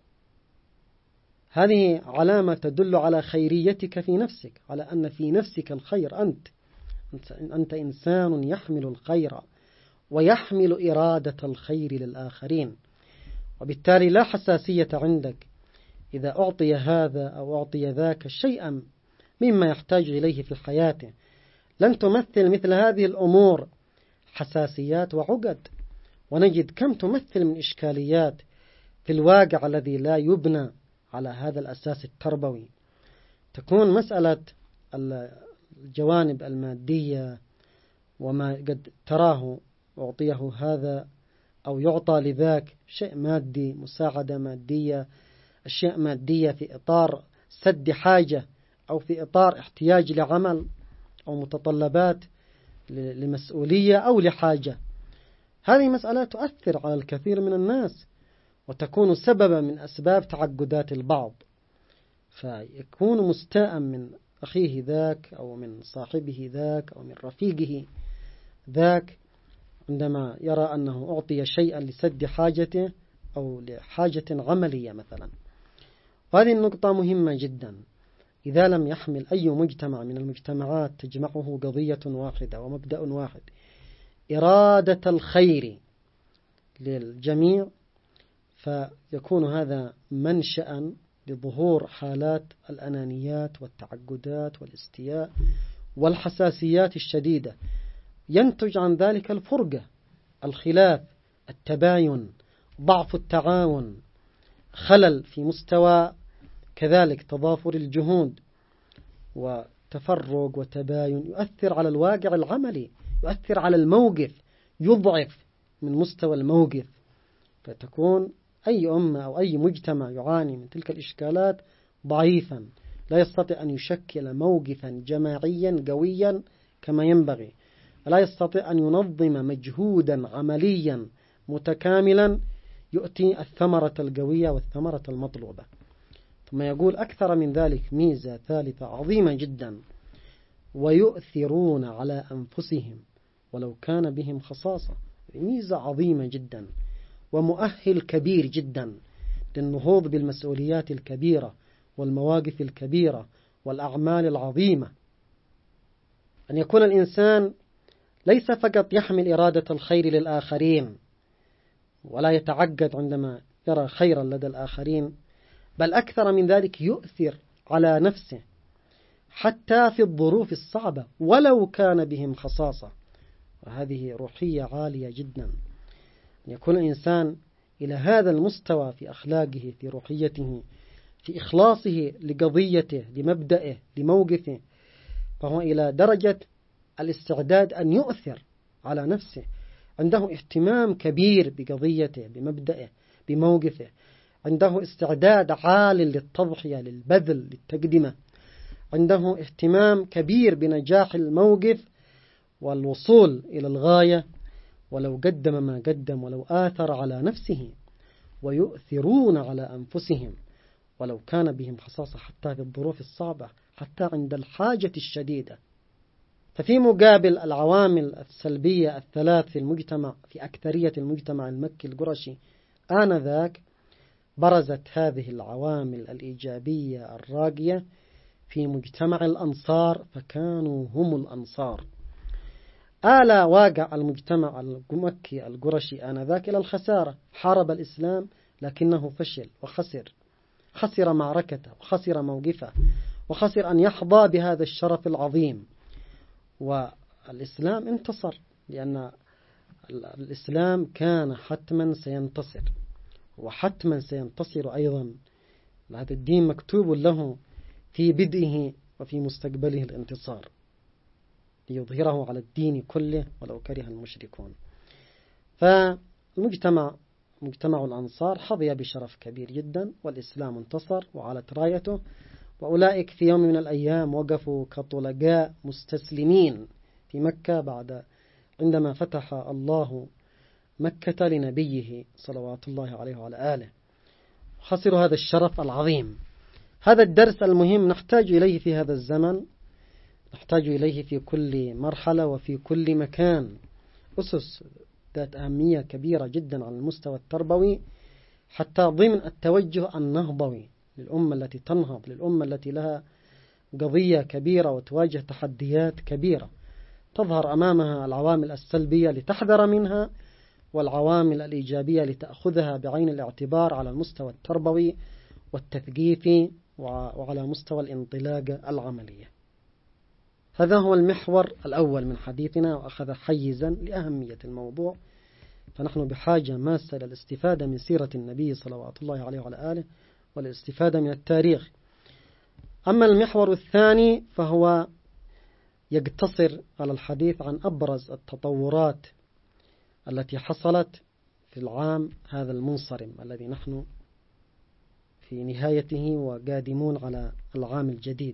هذه علامة تدل على خيريتك في نفسك، على أن في نفسك الخير. أنت أنت إنسان يحمل الخير ويحمل إرادة الخير للآخرين، وبالتالي لا حساسية عندك إذا أعطي هذا أو أعطي ذاك شيئا مما يحتاج إليه في حياته. لن تمثل مثل هذه الأمور حساسيات وعقد، ونجد كم تمثل من إشكاليات في الواقع الذي لا يبنى على هذا الأساس التربوي. تكون مسألة الجوانب المادية وما قد تراه أعطيه هذا أو يعطى لذاك شيء مادي، مساعدة مادية، أشياء مادية في إطار سد حاجة أو في إطار احتياج لعمل أو متطلبات لمسؤولية أو لحاجة. هذه مسألة تؤثر على الكثير من الناس وتكون سببا من أسباب تعقدات البعض، فيكون مستاء من أخيه ذاك أو من صاحبه ذاك أو من رفيقه ذاك عندما يرى أنه أعطي شيئا لسد حاجته أو لحاجة عملية مثلا. وهذه النقطة مهمة جدا. إذا لم يحمل أي مجتمع من المجتمعات تجمعه قضية واحدة ومبدأ واحد، إرادة الخير للجميع، فيكون هذا منشأ لظهور حالات الأنانيات والتعقدات والاستياء والحساسيات الشديدة. ينتج عن ذلك الفرقة، الخلاف، التباين، ضعف التعاون، خلل في مستوى كذلك تضافر الجهود، وتفرق وتباين يؤثر على الواقع العملي، يؤثر على الموقف، يضعف من مستوى الموقف. فتكون أي أمة أو أي مجتمع يعاني من تلك الإشكالات ضعيفا، لا يستطيع أن يشكل موقفا جماعيا قويا كما ينبغي، لا يستطيع أن ينظم مجهودا عمليا متكاملا يؤتي الثمرة القوية والثمرة المطلوبة. ثم يقول أكثر من ذلك ميزة ثالثة عظيمة جدا: ويؤثرون على أنفسهم ولو كان بهم خصاصة. ميزة عظيمة جدا ومؤهل كبير جدا للنهوض بالمسؤوليات الكبيرة والمواقف الكبيرة والأعمال العظيمة. أن يكون الإنسان ليس فقط يحمل إرادة الخير للآخرين ولا يتعقد عندما يرى خيرا لدى الآخرين، بل أكثر من ذلك يؤثر على نفسه حتى في الظروف الصعبة ولو كان بهم خصاصة. وهذه روحية عالية جدا، أن يكون الإنسان إلى هذا المستوى في أخلاقه، في روحيته، في إخلاصه لقضيته، لمبدأه، لموقفه، فهو إلى درجة الاستعداد أن يؤثر على نفسه، عنده اهتمام كبير بقضيته، بمبدأه، بموقفه، عنده استعداد عال للتضحية، للبذل، للتقدمة، عنده اهتمام كبير بنجاح الموقف والوصول إلى الغاية ولو قدم ما قدم، ولو آثر على نفسه. ويؤثرون على أنفسهم ولو كان بهم خصاصة، حتى في الظروف الصعبة، حتى عند الحاجة الشديدة. ففي مقابل العوامل السلبية الثلاث في المجتمع، في أكثرية المجتمع المكي القرشي آنذاك، برزت هذه العوامل الإيجابية الراقية في مجتمع الأنصار، فكانوا هم الأنصار. آل واقع المجتمع المكي القرشي آنذاك إلى الخسارة. حارب الإسلام لكنه فشل وخسر، خسر معركته وخسر موقفه وخسر أن يحظى بهذا الشرف العظيم. والإسلام انتصر، لأن الإسلام كان حتما سينتصر، وحتما سينتصر أيضا. هذا الدين مكتوب له في بدئه وفي مستقبله الانتصار، ليظهره على الدين كله ولو كره المشركون. فالمجتمع مجتمع الأنصار حظي بشرف كبير جدا، والإسلام انتصر وعلت رايته، وأولئك في يوم من الأيام وقفوا كطلقاء مستسلمين في مكة بعد عندما فتح الله مكة لنبيه صلوات الله عليه وعلى آله، خسروا هذا الشرف العظيم. هذا الدرس المهم نحتاج إليه في هذا الزمن، نحتاج إليه في كل مرحلة وفي كل مكان. أسس ذات أهمية كبيرة جدا على المستوى التربوي، حتى ضمن التوجه النهضوي للأمة التي تنهض، للأمة التي لها قضية كبيرة وتواجه تحديات كبيرة تظهر أمامها العوامل السلبية لتحذر منها، والعوامل الإيجابية لتأخذها بعين الاعتبار على المستوى التربوي والتثقيفي وعلى مستوى الانطلاقة العملية. هذا هو المحور الأول من حديثنا، وأخذ حيزا لأهمية الموضوع، فنحن بحاجة ماسة للاستفادة من سيرة النبي صلوات الله عليه وعلى آله والاستفادة من التاريخ. أما المحور الثاني فهو يقتصر على الحديث عن أبرز التطورات التي حصلت في العام هذا المنصرم الذي نحن في نهايته وقادمون على العام الجديد.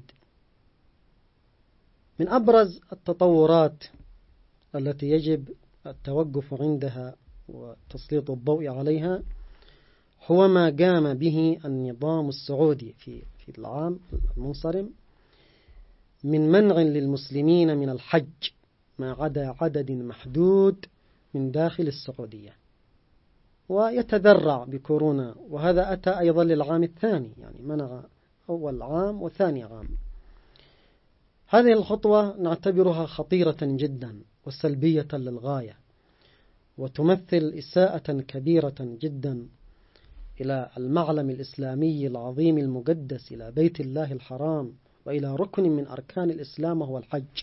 من أبرز التطورات التي يجب التوقف عندها وتسليط الضوء عليها هو ما قام به النظام السعودي في في العام المنصرم من منع للمسلمين من الحج ما عدا عدد محدود من داخل السعودية، ويتذرع بكورونا، وهذا أتى أيضا للعام الثاني، يعني منع أول عام وثاني عام. هذه الخطوة نعتبرها خطيرة جدا وسلبية للغاية، وتمثل إساءة كبيرة جدا إلى المعلم الإسلامي العظيم المقدس، إلى بيت الله الحرام، وإلى ركن من أركان الإسلام وهو الحج.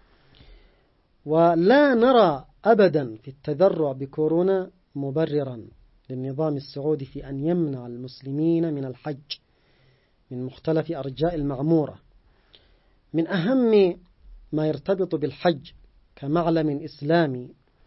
ولا نرى أبدا في التذرع بكورونا مبررا للنظام السعودي في أن يمنع المسلمين من الحج من مختلف أرجاء المعمورة. من أهم ما يرتبط بالحج كمعلم إسلامي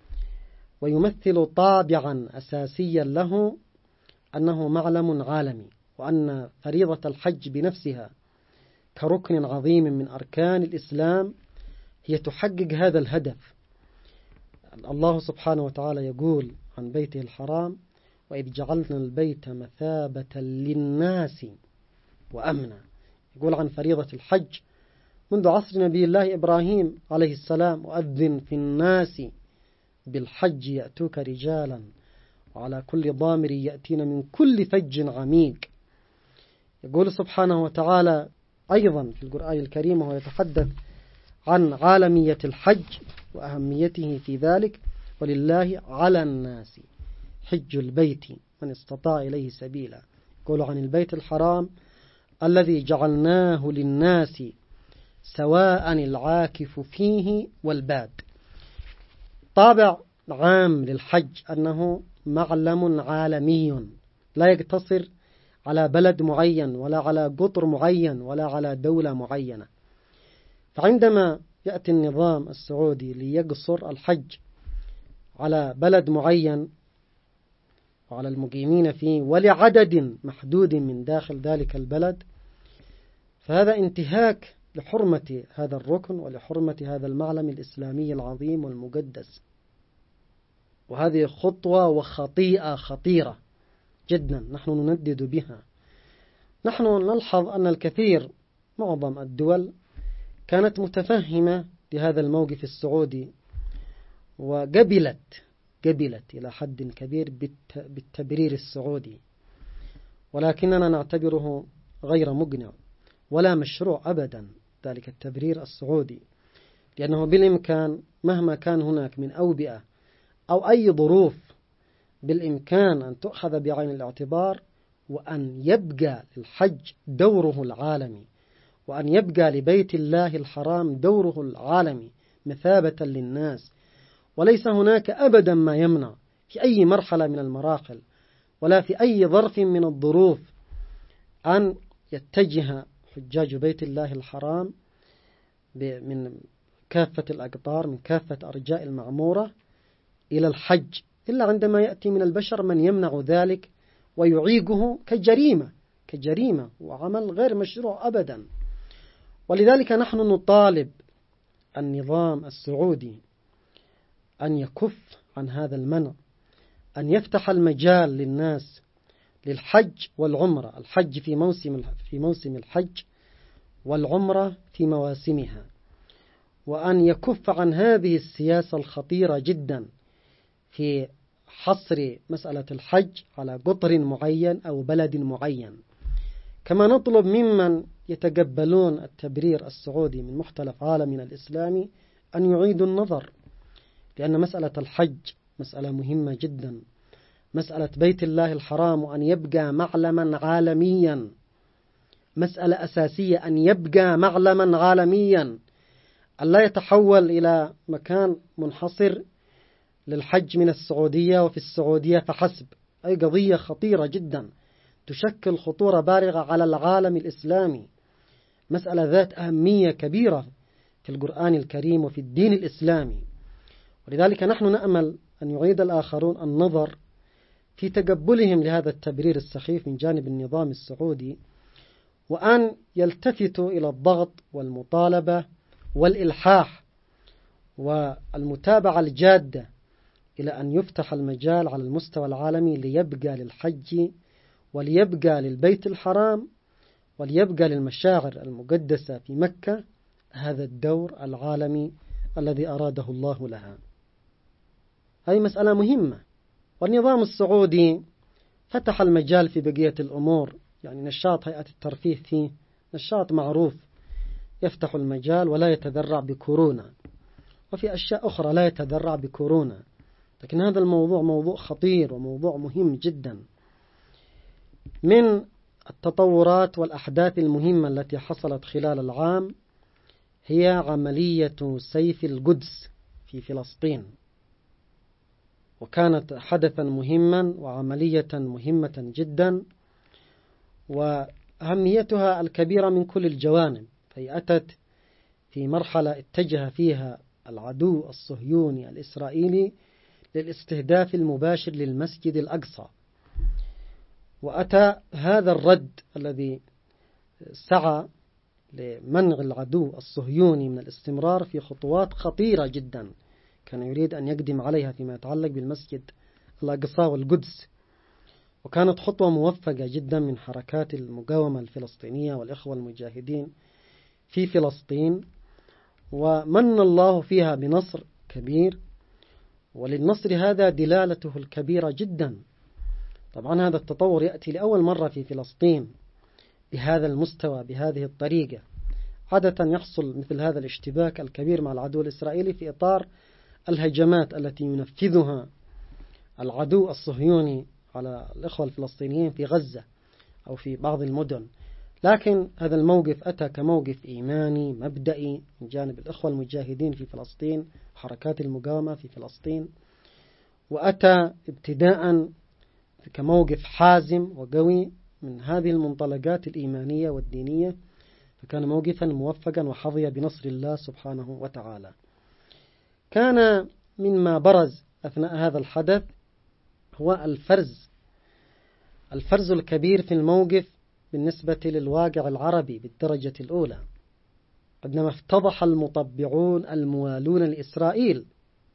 ويمثل طابعا أساسيا له أنه معلم عالمي، وأن فريضة الحج بنفسها كركن عظيم من أركان الإسلام هي تحقق هذا الهدف. الله سبحانه وتعالى يقول عن بيته الحرام: وإذ جعلنا البيت مثابة للناس وأمنا. يقول عن فريضة الحج منذ عصر نبي الله إبراهيم عليه السلام: وأذن في الناس بالحج يأتوك رجالا وعلى كل ضامر يأتين من كل فج عميق. يقول سبحانه وتعالى أيضا في القرآن الكريم وهو يتحدث عن عالمية الحج وأهميته في ذلك: ولله على الناس حج البيت من استطاع إليه سبيلا. يقول عن البيت الحرام: الذي جعلناه للناس سواء العاكف فيه والباد. طابع عام للحج أنه معلم عالمي لا يقتصر على بلد معين ولا على قطر معين ولا على دولة معينة. فعندما يأتي النظام السعودي ليقصر الحج على بلد معين وعلى المقيمين فيه ولعدد محدود من داخل ذلك البلد، فهذا انتهاك لحرمة هذا الركن ولحرمة هذا المعلم الإسلامي العظيم والمقدس. وهذه خطوة وخطيئة خطيرة جدا نحن نندد بها. نحن نلحظ أن الكثير معظم الدول كانت متفهمة لهذا الموقف السعودي وقبلت قبلت إلى حد كبير بالتبرير السعودي، ولكننا نعتبره غير مقنع ولا مشروع أبدا ذلك التبرير السعودي، لأنه بالإمكان مهما كان هناك من أوبئة أو أي ظروف بالإمكان أن تؤخذ بعين الاعتبار، وأن يبقى للحج دوره العالمي، وأن يبقى لبيت الله الحرام دوره العالمي مثابة للناس. وليس هناك أبدا ما يمنع في أي مرحلة من المراحل ولا في أي ظرف من الظروف أن يتجه حجاج بيت الله الحرام من كافة الأقطار من كافة أرجاء المعمورة إلى الحج، إلا عندما يأتي من البشر من يمنع ذلك ويعيقه كجريمة كجريمة وعمل غير مشروع أبدا. ولذلك نحن نطالب النظام السعودي أن يكف عن هذا المنع، أن يفتح المجال للناس للحج والعمرة، الحج في موسم في موسم الحج والعمرة في مواسمها. وأن يكف عن هذه السياسة الخطيرة جدا في حصر مسألة الحج على قطر معين أو بلد معين. كما نطلب ممن يتقبلون التبرير السعودي من مختلف عالمنا الإسلامي أن يعيدوا النظر، لأن مسألة الحج مسألة مهمة جدا، مسألة بيت الله الحرام وأن يبقى معلما عالميا، مسألة أساسية أن يبقى معلما عالميا، أن لا يتحول إلى مكان منحصر للحج من السعودية وفي السعودية فحسب. أي قضية خطيرة جدا تشكل خطورة بالغة على العالم الإسلامي، مسألة ذات أهمية كبيرة في القرآن الكريم وفي الدين الإسلامي. ولذلك نحن نأمل أن يعيد الآخرون النظر في تقبلهم لهذا التبرير السخيف من جانب النظام السعودي، وأن يلتفتوا إلى الضغط والمطالبة والإلحاح والمتابعة الجادة إلى أن يفتح المجال على المستوى العالمي ليبقى للحج وليبقى للبيت الحرام وليبقى للمشاعر المقدسة في مكة هذا الدور العالمي الذي أراده الله لها. هذه مسألة مهمة. والنظام السعودي فتح المجال في بقية الأمور، يعني نشاط هيئة الترفيه فيه نشاط معروف يفتح المجال ولا يتذرع بكورونا، وفي أشياء أخرى لا يتذرع بكورونا. لكن هذا الموضوع موضوع خطير وموضوع مهم جدا. من التطورات والأحداث المهمة التي حصلت خلال العام هي عملية سيف القدس في فلسطين، وكانت حدثا مهما وعملية مهمة جدا، وأهميتها الكبيرة من كل الجوانب. فهي أتت في مرحلة اتجه فيها العدو الصهيوني الإسرائيلي للاستهداف المباشر للمسجد الأقصى، وأتى هذا الرد الذي سعى لمنع العدو الصهيوني من الاستمرار في خطوات خطيرة جدا كان يريد أن يقدم عليها فيما يتعلق بالمسجد الأقصى والقدس. وكانت خطوة موفقة جدا من حركات المقاومة الفلسطينية والإخوة المجاهدين في فلسطين، ومن الله فيها بنصر كبير، وللنصر هذا دلالته الكبيرة جدا. طبعا هذا التطور يأتي لأول مرة في فلسطين بهذا المستوى بهذه الطريقة. عادة يحصل مثل هذا الاشتباك الكبير مع العدو الإسرائيلي في إطار الهجمات التي ينفذها العدو الصهيوني على الإخوة الفلسطينيين في غزة أو في بعض المدن، لكن هذا الموقف أتى كموقف إيماني مبدئي من جانب الإخوة المجاهدين في فلسطين، حركات المقاومة في فلسطين، وأتى ابتداء كموقف حازم وقوي من هذه المنطلقات الإيمانية والدينية، فكان موقفا موفقا وحظي بنصر الله سبحانه وتعالى. كان مما برز أثناء هذا الحدث هو الفرز الفرز الكبير في الموقف بالنسبة للواقع العربي بالدرجة الأولى، عندما افتضح المطبعون الموالون لإسرائيل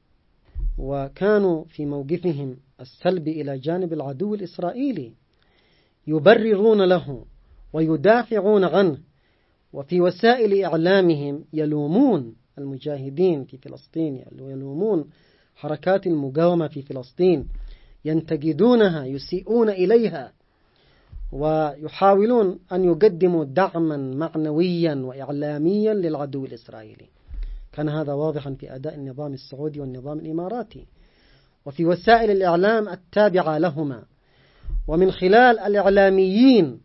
وكانوا في موقفهم السلبي إلى جانب العدو الإسرائيلي يبررون له ويدافعون عنه، وفي وسائل إعلامهم يلومون المجاهدين في فلسطين ويلومون حركات المقاومة في فلسطين، ينتقدونها يسيئون إليها ويحاولون أن يقدموا دعما معنويا وإعلاميا للعدو الإسرائيلي. كان هذا واضحا في أداء النظام السعودي والنظام الإماراتي وفي وسائل الإعلام التابعة لهما، ومن خلال الإعلاميين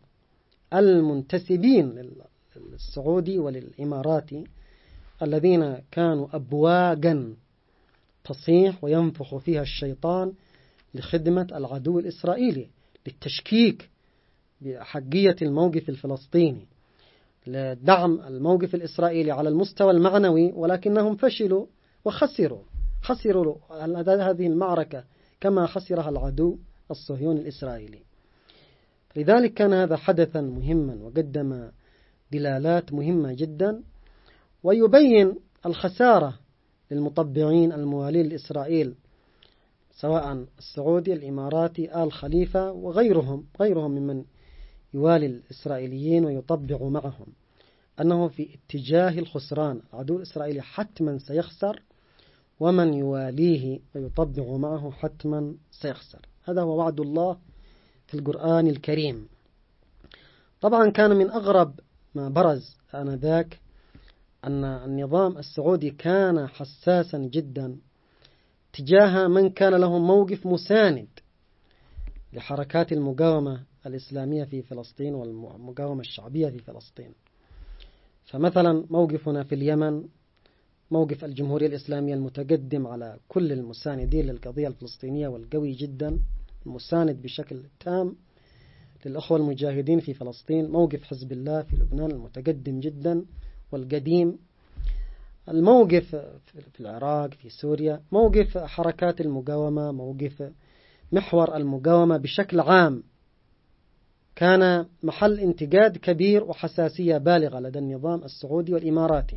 المنتسبين للسعودي وللإماراتي الذين كانوا أبواقا تصيح وينفخ فيها الشيطان لخدمة العدو الإسرائيلي، للتشكيك بحقية الموقف الفلسطيني، لدعم الموقف الإسرائيلي على المستوى المعنوي، ولكنهم فشلوا وخسروا خسروا هذه المعركة كما خسرها العدو الصهيوني الإسرائيلي. لذلك كان هذا حدثا مهما وقدم دلالات مهمة جدا، ويبين الخسارة للمطبعين الموالين لإسرائيل سواء السعودي الإماراتي آل خليفة وغيرهم غيرهم ممن يوالي الإسرائيليين ويطبع معهم. أنه في اتجاه الخسران. العدو الإسرائيلي حتما سيخسر، ومن يواليه ويطبع معه حتما سيخسر. هذا هو وعد الله في القرآن الكريم. طبعا كان من أغرب ما برز آنذاك أن النظام السعودي كان حساسا جدا تجاه من كان له موقف مساند لحركات المقاومة الإسلامية في فلسطين والمقاومة الشعبية في فلسطين. فمثلا موقفنا في اليمن، موقف الجمهورية الإسلامية المتقدم على كل المساندين للقضية الفلسطينية والقوي جدا، المساند بشكل تام للأخوة المجاهدين في فلسطين. موقف حزب الله في لبنان المتقدم جدا والقديم. الموقف في العراق، في سوريا، موقف حركات المقاومة، موقف محور المقاومة بشكل عام كان محل انتقاد كبير وحساسية بالغة لدى النظام السعودي والإماراتي.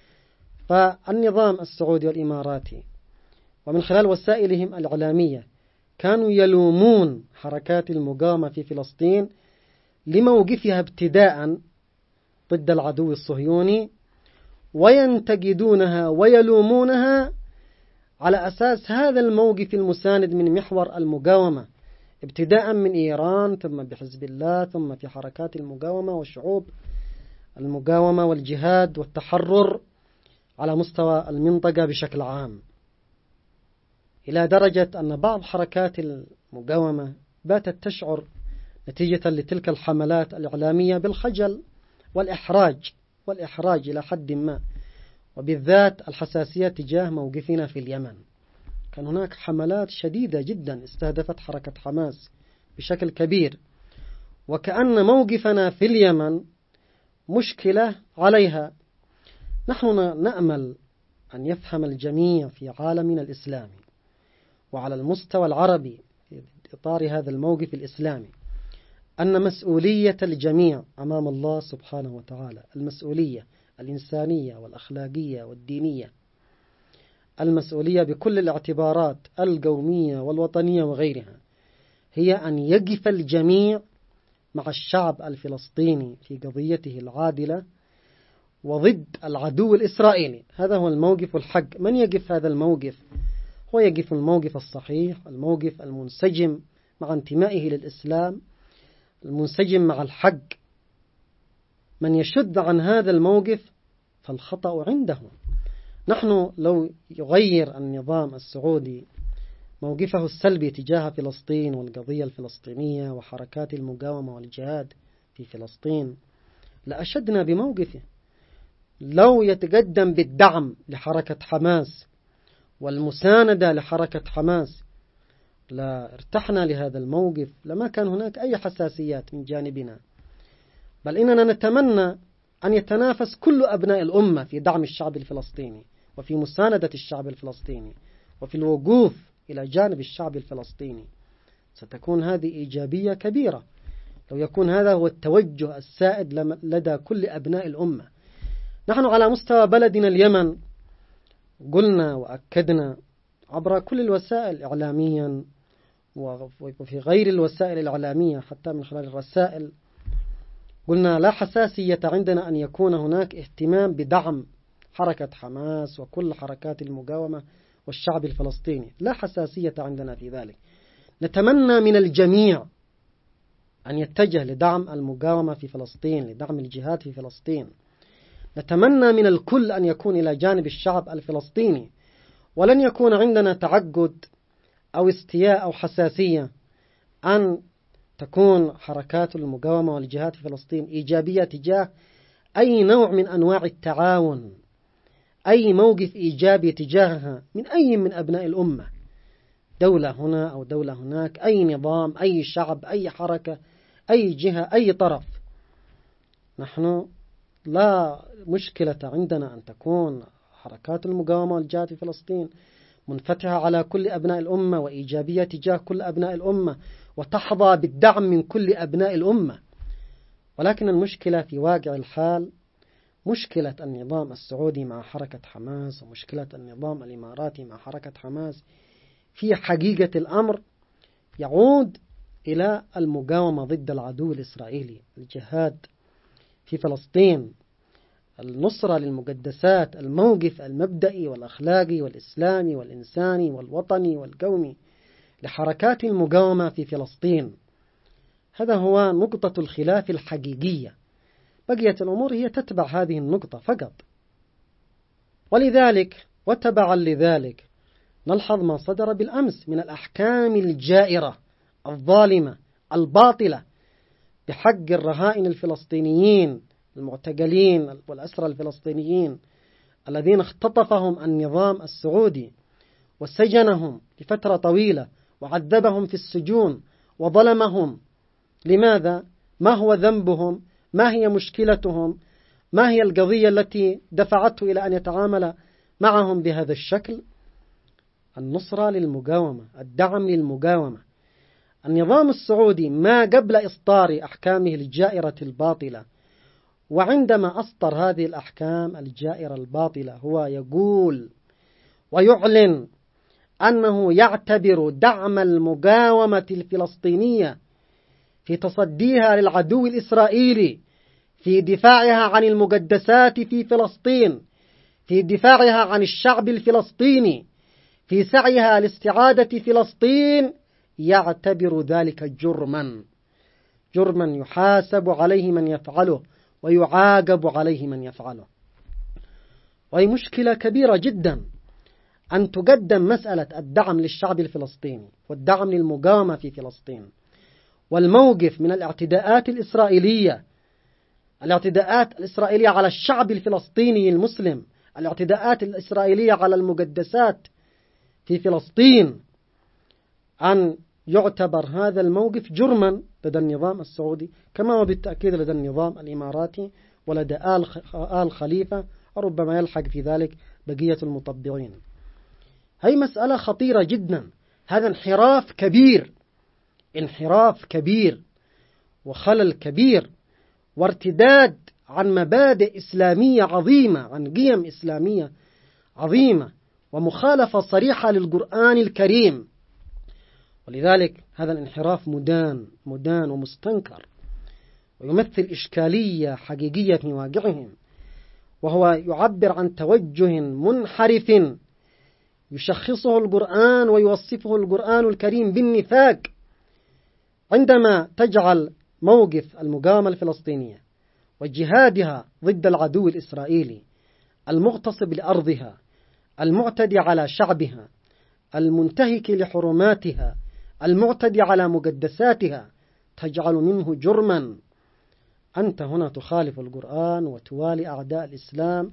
فالنظام السعودي والإماراتي ومن خلال وسائلهم الإعلامية كانوا يلومون حركات المقاومة في فلسطين لموقفها ابتداء ضد العدو الصهيوني، وينتقدونها ويلومونها على أساس هذا الموقف المساند من محور المقاومة، ابتداء من إيران ثم بحزب الله ثم في حركات المقاومة وشعوب المقاومة والجهاد والتحرر على مستوى المنطقة بشكل عام، إلى درجة أن بعض حركات المقاومة باتت تشعر نتيجة لتلك الحملات الإعلامية بالخجل والإحراج والإحراج إلى حد ما، وبالذات الحساسية تجاه موقفنا في اليمن. كان هناك حملات شديدة جدا استهدفت حركة حماس بشكل كبير، وكأن موقفنا في اليمن مشكلة عليها. نحن نأمل أن يفهم الجميع في عالمنا الإسلامي وعلى المستوى العربي في إطار هذا الموقف الإسلامي أن مسؤولية الجميع أمام الله سبحانه وتعالى، المسؤولية الإنسانية والأخلاقية والدينية، المسؤولية بكل الاعتبارات القومية والوطنية وغيرها، هي أن يقف الجميع مع الشعب الفلسطيني في قضيته العادلة وضد العدو الإسرائيلي. هذا هو الموقف الحق. من يقف هذا الموقف؟ هو يقف الموقف الصحيح، الموقف المنسجم مع انتمائه للإسلام، المنسجم مع الحق. من يشد عن هذا الموقف فالخطأ عنده. نحن لو يغير النظام السعودي موقفه السلبي تجاه فلسطين والقضية الفلسطينية وحركات المقاومة والجهاد في فلسطين لأشدنا بموقفه. لو يتقدم بالدعم لحركة حماس والمساندة لحركة حماس لا ارتحنا لهذا الموقف، لما كان هناك أي حساسيات من جانبنا، بل إننا نتمنى أن يتنافس كل أبناء الأمة في دعم الشعب الفلسطيني وفي مساندة الشعب الفلسطيني وفي الوقوف إلى جانب الشعب الفلسطيني. ستكون هذه إيجابية كبيرة لو يكون هذا هو التوجه السائد لدى كل أبناء الأمة. نحن على مستوى بلدنا اليمن قلنا وأكدنا عبر كل الوسائل إعلاميا وفي غير الوسائل الإعلامية حتى من خلال الرسائل، قلنا لا حساسية عندنا أن يكون هناك اهتمام بدعم حركة حماس وكل حركات المقاومة والشعب الفلسطيني، لا حساسية عندنا في ذلك. نتمنى من الجميع أن يتجه لدعم المقاومة في فلسطين، لدعم الجهاد في فلسطين. نتمنى من الكل أن يكون إلى جانب الشعب الفلسطيني، ولن يكون عندنا تعقد أو استياء أو حساسية أن تكون حركات المقاومة والجهاد في فلسطين إيجابية تجاه أي نوع من أنواع التعاون، أي موقف إيجابي تجاهها من أي من أبناء الأمة، دولة هنا أو دولة هناك، أي نظام، أي شعب، أي حركة، أي جهة، أي طرف. نحن لا مشكلة عندنا أن تكون حركات المقاومة والجهاد في فلسطين منفتحة على كل أبناء الأمة وإيجابية تجاه كل أبناء الأمة وتحظى بالدعم من كل أبناء الأمة. ولكن المشكلة في واقع الحال مشكلة النظام السعودي مع حركة حماس ومشكلة النظام الإماراتي مع حركة حماس في حقيقة الأمر يعود إلى المقاومة ضد العدو الإسرائيلي، الجهاد في فلسطين. النصرة للمقدسات، الموقف المبدئي والأخلاقي والإسلامي والإنساني والوطني والقومي لحركات المقاومة في فلسطين. هذا هو نقطة الخلاف الحقيقية، بقية الأمور هي تتبع هذه النقطة فقط. ولذلك وتبعا لذلك نلحظ ما صدر بالأمس من الأحكام الجائرة الظالمة الباطلة بحق الرهائن الفلسطينيين المعتقلين والأسرى الفلسطينيين الذين اختطفهم النظام السعودي وسجنهم لفترة طويلة وعذبهم في السجون وظلمهم. لماذا؟ ما هو ذنبهم؟ ما هي مشكلتهم؟ ما هي القضية التي دفعته إلى أن يتعامل معهم بهذا الشكل؟ النصرة للمقاومة، الدعم للمقاومة. النظام السعودي ما قبل إصدار أحكامه الجائرة الباطلة، وعندما أصدر هذه الأحكام الجائرة الباطلة هو يقول ويعلن أنه يعتبر دعم المقاومة الفلسطينية في تصديها للعدو الإسرائيلي، في دفاعها عن المقدسات في فلسطين، في دفاعها عن الشعب الفلسطيني، في سعيها لاستعادة فلسطين، يعتبر ذلك جرما، جرما يحاسب عليه من يفعله ويعاقب عليه من يفعله. وهي مشكلة كبيرة جدا أن تقدم مسألة الدعم للشعب الفلسطيني والدعم للمقاومة في فلسطين والموقف من الاعتداءات الإسرائيلية، الاعتداءات الإسرائيلية على الشعب الفلسطيني المسلم، الاعتداءات الإسرائيلية على المقدسات في فلسطين، أن يعتبر هذا الموقف جرما لدى النظام السعودي كما هو بالتأكيد لدى النظام الإماراتي ولدى آل خليفة، وربما يلحق في ذلك بقية المطبعين. هي مسألة خطيرة جدا، هذا انحراف كبير، انحراف كبير وخلل كبير وارتداد عن مبادئ إسلامية عظيمة، عن قيم إسلامية عظيمة، ومخالفة صريحة للقرآن الكريم. ولذلك هذا الانحراف مدان مدان ومستنكر، ويمثل إشكالية حقيقية في واقعهم، وهو يعبر عن توجه منحرف يشخصه القرآن ويوصفه القرآن الكريم بالنفاق، عندما تجعل موقف المقاومة الفلسطينية وجهادها ضد العدو الإسرائيلي المغتصب لأرضها، المعتدي على شعبها، المنتهك لحرماتها، المعتدي على مقدساتها، تجعل منه جرما. أنت هنا تخالف القرآن وتوالي أعداء الإسلام،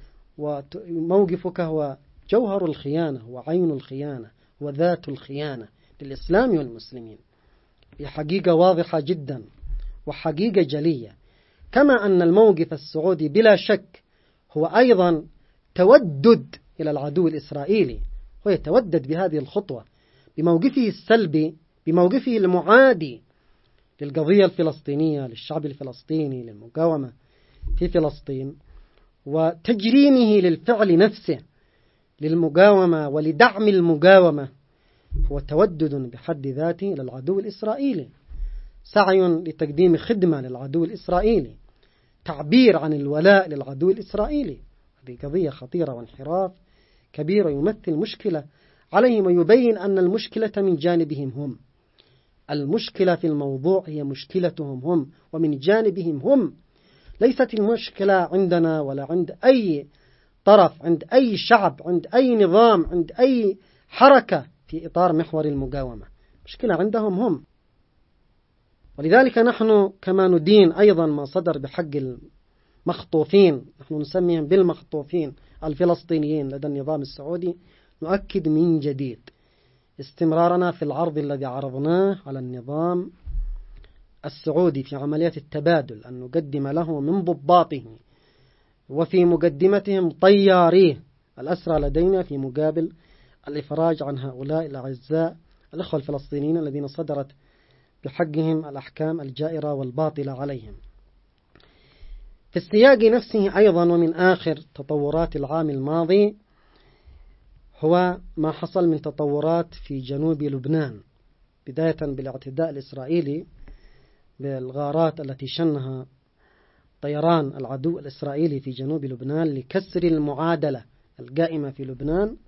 وموقفك هو جوهر الخيانة وعين الخيانة وذات الخيانة للإسلام والمسلمين. هي حقيقة واضحة جدا وحقيقة جلية. كما أن الموقف السعودي بلا شك هو أيضا تودد إلى العدو الإسرائيلي، ويتودد بهذه الخطوة بموقفه السلبي، بموقفه المعادي للقضية الفلسطينية، للشعب الفلسطيني، للمقاومة في فلسطين، وتجريمه للفعل نفسه للمقاومة ولدعم المقاومة، هو تودد بحد ذاته للعدو الإسرائيلي، سعي لتقديم خدمة للعدو الإسرائيلي، تعبير عن الولاء للعدو الإسرائيلي. هذه قضية خطيرة وانحراف كبير يمثل مشكلة عليهم، ويبين أن المشكلة من جانبهم هم، المشكلة في الموضوع هي مشكلتهم هم ومن جانبهم هم، ليست المشكلة عندنا ولا عند أي طرف، عند أي شعب، عند أي نظام، عند أي حركة في إطار محور المقاومة، مشكلة عندهم هم. ولذلك نحن كما ندين أيضا ما صدر بحق المخطوفين، نحن نسميهم بالمخطوفين الفلسطينيين لدى النظام السعودي، نؤكد من جديد استمرارنا في العرض الذي عرضناه على النظام السعودي في عملية التبادل، أن نقدم له من ضباطه وفي مقدمتهم طياريه الأسرى لدينا في مقابل الإفراج عن هؤلاء الأعزاء الأخوة الفلسطينيين الذين صدرت بحقهم الأحكام الجائرة والباطلة عليهم. في السياق نفسه أيضا ومن آخر تطورات العام الماضي هو ما حصل من تطورات في جنوب لبنان، بداية بالاعتداء الإسرائيلي بالغارات التي شنها طيران العدو الإسرائيلي في جنوب لبنان لكسر المعادلة القائمة في لبنان،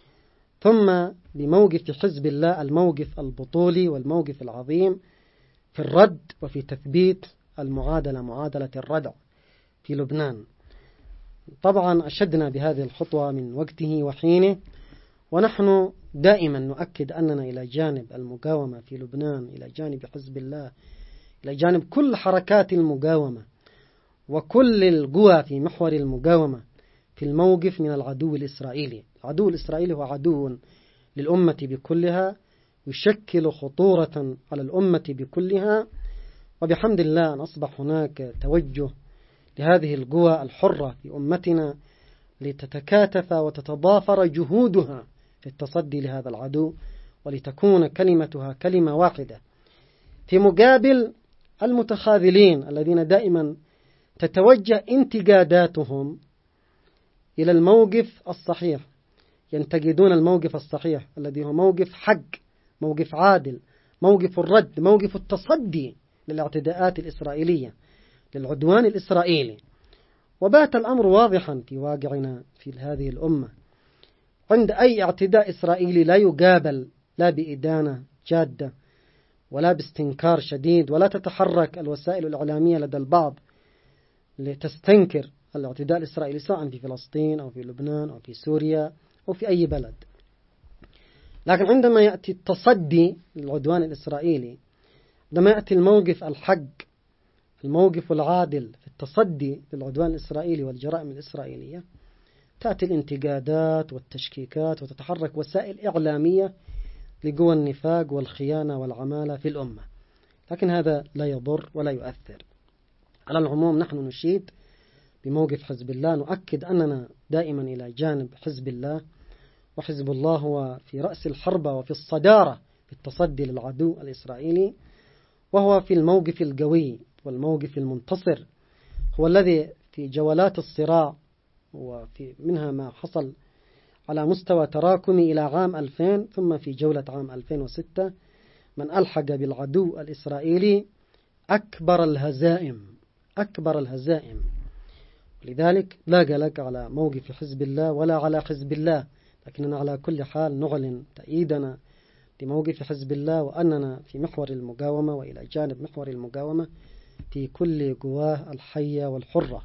ثم بموقف حزب الله الموقف البطولي والموقف العظيم في الرد وفي تثبيت المعادلة معادلة الردع في لبنان. طبعا أشدنا بهذه الخطوة من وقته وحينه، ونحن دائما نؤكد أننا إلى جانب المقاومة في لبنان، إلى جانب حزب الله، إلى جانب كل حركات المقاومة وكل القوى في محور المقاومة في الموقف من العدو الإسرائيلي. العدو الإسرائيلي هو عدو للأمة بكلها، يشكل خطورة على الأمة بكلها، وبحمد الله أن أصبح هناك توجه لهذه القوى الحرة في أمتنا لتتكاتف وتتضافر جهودها في التصدي لهذا العدو، ولتكون كلمتها كلمة واحدة في مقابل المتخاذلين الذين دائما تتوجه انتقاداتهم إلى الموقف الصحيح، ينتقدون الموقف الصحيح الذي هو موقف حق، موقف عادل، موقف الرد، موقف التصدي للاعتداءات الإسرائيلية، للعدوان الإسرائيلي. وبات الأمر واضحا في واقعنا في هذه الأمة، عند أي اعتداء إسرائيلي لا يقابل لا بإدانة جادة ولا باستنكار شديد، ولا تتحرك الوسائل الإعلامية لدى البعض لتستنكر الاعتداء الإسرائيلي سواء في فلسطين أو في لبنان أو في سوريا أو في أي بلد. لكن عندما يأتي التصدي للعدوان الإسرائيلي، عندما يأتي الموقف الحق، الموقف العادل في التصدي للعدوان الإسرائيلي والجرائم الإسرائيلية، تأتي الانتقادات والتشكيكات وتتحرك وسائل إعلامية لقوى النفاق والخيانة والعمالة في الأمة. لكن هذا لا يضر ولا يؤثر. على العموم نحن نشيد بموقف حزب الله، نؤكد أننا دائما إلى جانب حزب الله، وحزب الله هو في رأس الحربة وفي الصدارة في التصدي للعدو الإسرائيلي، وهو في الموقف القوي والموقف المنتصر، هو الذي في جولات الصراع وفي منها ما حصل على مستوى تراكمي إلى عام ألفين، ثم في جولة عام ألفين وستة من ألحق بالعدو الإسرائيلي أكبر الهزائم أكبر الهزائم. لذلك لا قلق على موقف حزب الله ولا على حزب الله، لكننا على كل حال نعلن تأييدنا لموقف حزب الله، وأننا في محور المقاومة وإلى جانب محور المقاومة في كل قواه الحية والحرة.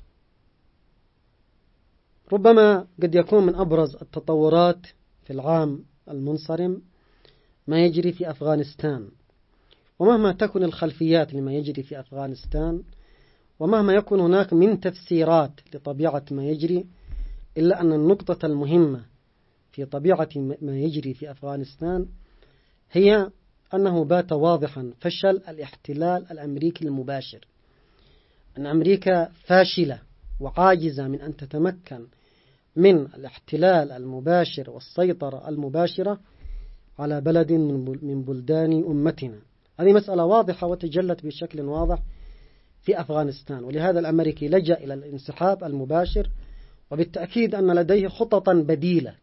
ربما قد يكون من أبرز التطورات في العام المنصرم ما يجري في أفغانستان، ومهما تكن الخلفيات لما يجري في أفغانستان، ومهما يكون هناك من تفسيرات لطبيعة ما يجري، إلا أن النقطة المهمة في طبيعة ما يجري في أفغانستان هي أنه بات واضحا فشل الاحتلال الأمريكي المباشر، أن أمريكا فاشلة وعاجزة من أن تتمكن من الاحتلال المباشر والسيطرة المباشرة على بلد من بلدان أمتنا. هذه مسألة واضحة وتجلت بشكل واضح في أفغانستان، ولهذا الأمريكي لجأ إلى الانسحاب المباشر، وبالتأكيد أن لديه خططا بديلة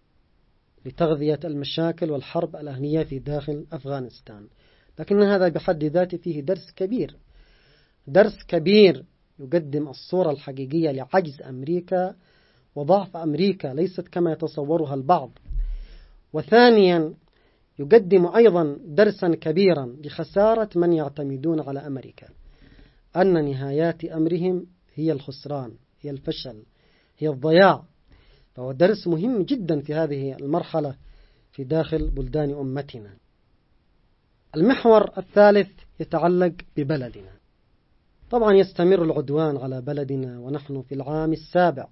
لتغذية المشاكل والحرب الأهلية في داخل أفغانستان. لكن هذا بحد ذاته فيه درس كبير درس كبير يقدم الصورة الحقيقية لعجز أمريكا وضعف أمريكا ليست كما يتصورها البعض. وثانيا يقدم أيضا درسا كبيرا لخسارة من يعتمدون على أمريكا، أن نهايات أمرهم هي الخسران، هي الفشل، هي الضياع. فهو درس مهم جدا في هذه المرحلة في داخل بلدان أمتنا. المحور الثالث يتعلق ببلدنا. طبعا يستمر العدوان على بلدنا ونحن في العام السابع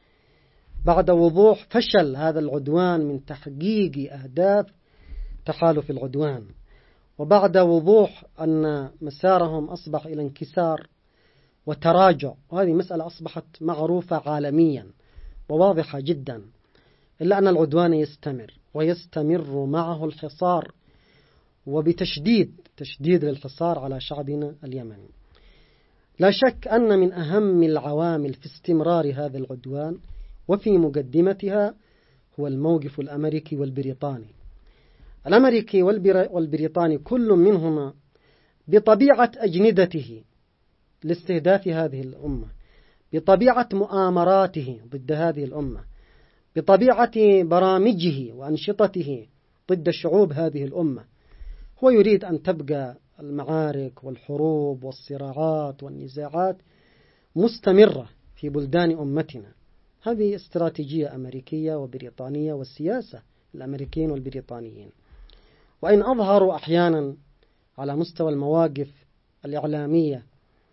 بعد وضوح فشل هذا العدوان من تحقيق أهداف تحالف العدوان، وبعد وضوح أن مسارهم أصبح إلى انكسار وتراجع، وهذه مسألة أصبحت معروفة عالميا وواضحة جدا، إلا أن العدوان يستمر ويستمر معه الحصار، وبتشديد تشديد للحصار على شعبنا اليمني. لا شك أن من أهم العوامل في استمرار هذا العدوان وفي مقدمتها هو الموقف الأمريكي والبريطاني. الأمريكي والبريطاني كل منهما بطبيعة أجندته لاستهداف هذه الأمة، بطبيعة مؤامراته ضد هذه الأمة، بطبيعة برامجه وأنشطته ضد شعوب هذه الأمة. هو يريد أن تبقى المعارك والحروب والصراعات والنزاعات مستمرة في بلدان أمتنا. هذه استراتيجية أمريكية وبريطانية، والسياسة الأمريكيين والبريطانيين. وإن أظهروا أحيانا على مستوى المواقف الإعلامية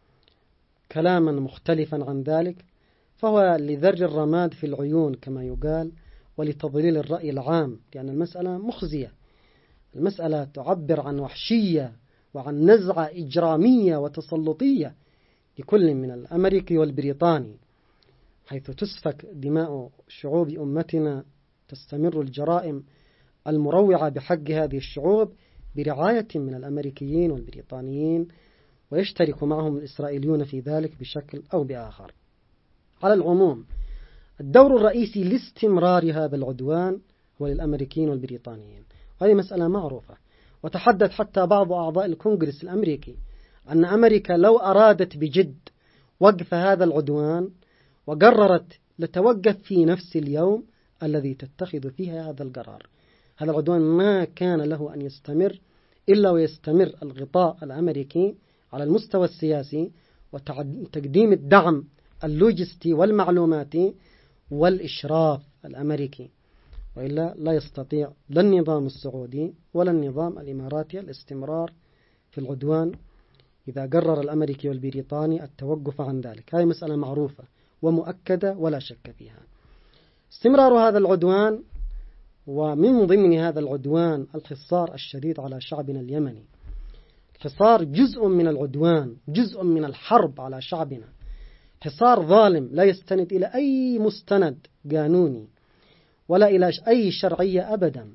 كلاما مختلفا عن ذلك، فهو لذر الرماد في العيون كما يقال، ولتضليل الرأي العام، لأن المسألة مخزية. المسألة تعبر عن وحشية وعن نزعة إجرامية وتسلطية لكل من الأمريكي والبريطاني، حيث تسفك دماء شعوب أمتنا، تستمر الجرائم المروعة بحق هذه الشعوب برعاية من الأمريكيين والبريطانيين، ويشترك معهم الإسرائيليون في ذلك بشكل أو بآخر. على العموم، الدور الرئيسي لاستمرار هذا العدوان هو للأمريكيين والبريطانيين، وهذه مسألة معروفة. وتحدث حتى بعض أعضاء الكونغرس الأمريكي أن أمريكا لو أرادت بجد وقف هذا العدوان وقررت لتوقف في نفس اليوم الذي تتخذ فيها هذا القرار. هذا العدوان ما كان له أن يستمر إلا ويستمر الغطاء الأمريكي على المستوى السياسي وتقديم الدعم اللوجستي والمعلوماتي والإشراف الأمريكي، وإلا لا يستطيع لا النظام السعودي ولا النظام الإماراتي الاستمرار في العدوان إذا قرر الأمريكي والبريطاني التوقف عن ذلك. هذه مسألة معروفة ومؤكدة ولا شك فيها. استمرار هذا العدوان، ومن ضمن هذا العدوان الحصار الشديد على شعبنا اليمني. الحصار جزء من العدوان، جزء من الحرب على شعبنا، حصار ظالم لا يستند إلى أي مستند قانوني ولا إلى أي شرعية أبدا.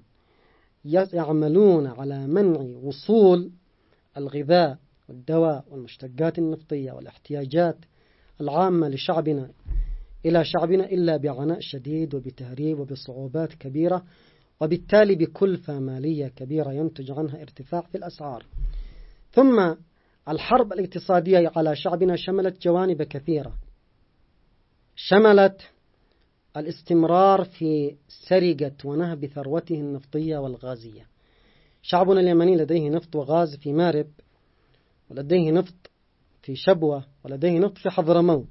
يعملون على منع وصول الغذاء والدواء والمشتقات النفطية والاحتياجات العامة لشعبنا إلى شعبنا إلا بعناء شديد وبتهريب وبصعوبات كبيرة، وبالتالي بكلفة مالية كبيرة ينتج عنها ارتفاع في الأسعار. ثم الحرب الاقتصادية على شعبنا شملت جوانب كثيرة، شملت الاستمرار في سرقة ونهب ثروته النفطية والغازية. شعبنا اليمني لديه نفط وغاز في مارب، ولديه نفط في شبوة، ولديه نفط في حضرموت.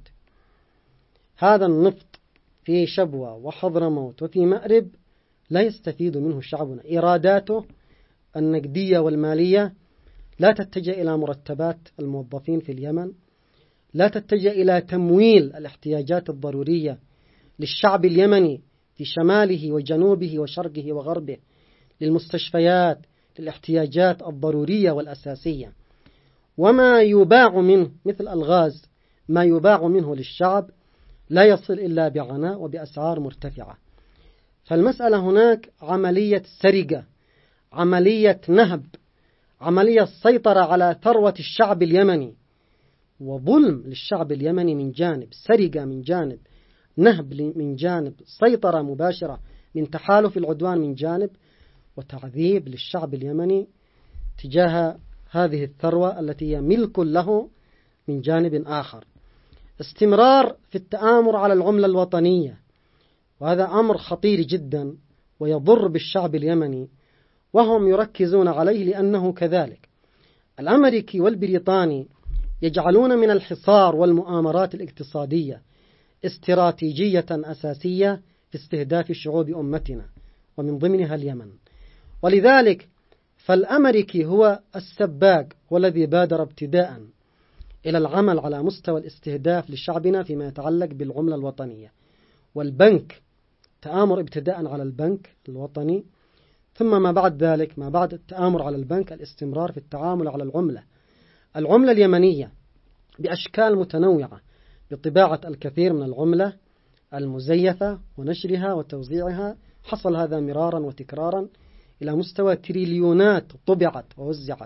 هذا النفط في شبوة وحضرموت وفي مأرب لا يستفيد منه شعبنا. إيراداته النقدية والمالية لا تتجه إلى مرتبات الموظفين في اليمن، لا تتجه إلى تمويل الاحتياجات الضرورية للشعب اليمني في شماله وجنوبه وشرقه وغربه، للمستشفيات، للاحتياجات الضرورية والأساسية. وما يباع منه مثل الغاز، ما يباع منه للشعب لا يصل إلا بعناء وبأسعار مرتفعة. فالمسألة هناك عملية سرقة، عملية نهب، عملية سيطرة على ثروة الشعب اليمني، وظلم للشعب اليمني من جانب، سرقة من جانب، نهب من جانب، سيطرة مباشرة من تحالف العدوان من جانب، وتعذيب للشعب اليمني تجاه هذه الثروة التي هي ملك له من جانب آخر. استمرار في التآمر على العملة الوطنية، وهذا أمر خطير جدا ويضر بالشعب اليمني، وهم يركزون عليه لأنه كذلك. الأمريكي والبريطاني يجعلون من الحصار والمؤامرات الاقتصادية استراتيجية أساسية في استهداف شعوب أمتنا ومن ضمنها اليمن. ولذلك فالأمريكي هو السباق والذي بادر ابتداء إلى العمل على مستوى الاستهداف لشعبنا فيما يتعلق بالعملة الوطنية، والبنك تآمر ابتداء على البنك الوطني، ثم ما بعد ذلك، ما بعد التآمر على البنك، الاستمرار في التعامل على العملة العملة اليمنية بأشكال متنوعة، بطباعة الكثير من العملة المزيفة ونشرها وتوزيعها. حصل هذا مرارا وتكرارا إلى مستوى تريليونات طبعت ووزعت،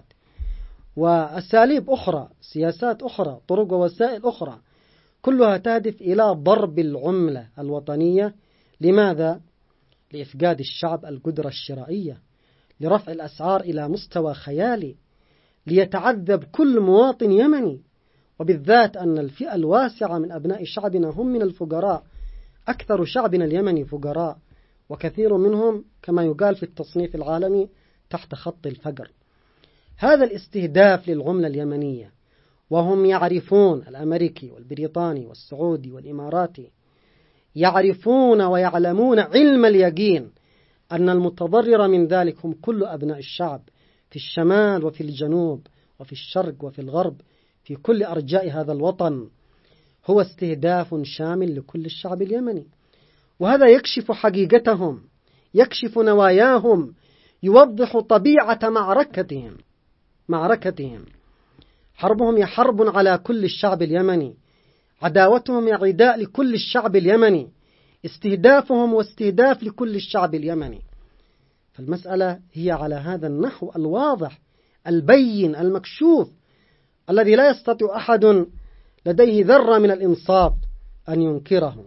وأساليب أخرى، سياسات أخرى، طرق ووسائل أخرى، كلها تهدف إلى ضرب العملة الوطنية. لماذا؟ لإفقاد الشعب القدرة الشرائية، لرفع الأسعار إلى مستوى خيالي، ليتعذب كل مواطن يمني وبالذات أن الفئة الواسعة من أبناء شعبنا هم من الفقراء. أكثر شعبنا اليمني فقراء، وكثير منهم كما يقال في التصنيف العالمي تحت خط الفقر. هذا الاستهداف للعملة اليمنية وهم يعرفون، الأمريكي والبريطاني والسعودي والإماراتي، يعرفون ويعلمون علم اليقين أن المتضرر من ذلك هم كل أبناء الشعب في الشمال وفي الجنوب وفي الشرق وفي الغرب، في كل أرجاء هذا الوطن. هو استهداف شامل لكل الشعب اليمني، وهذا يكشف حقيقتهم، يكشف نواياهم، يوضح طبيعة معركتهم معركتهم حربهم هي حرب على كل الشعب اليمني، عداوتهم هي عداء لكل الشعب اليمني، استهدافهم واستهداف لكل الشعب اليمني. فالمسألة هي على هذا النحو الواضح البين المكشوف الذي لا يستطيع أحد لديه ذرة من الإنصاف أن ينكره.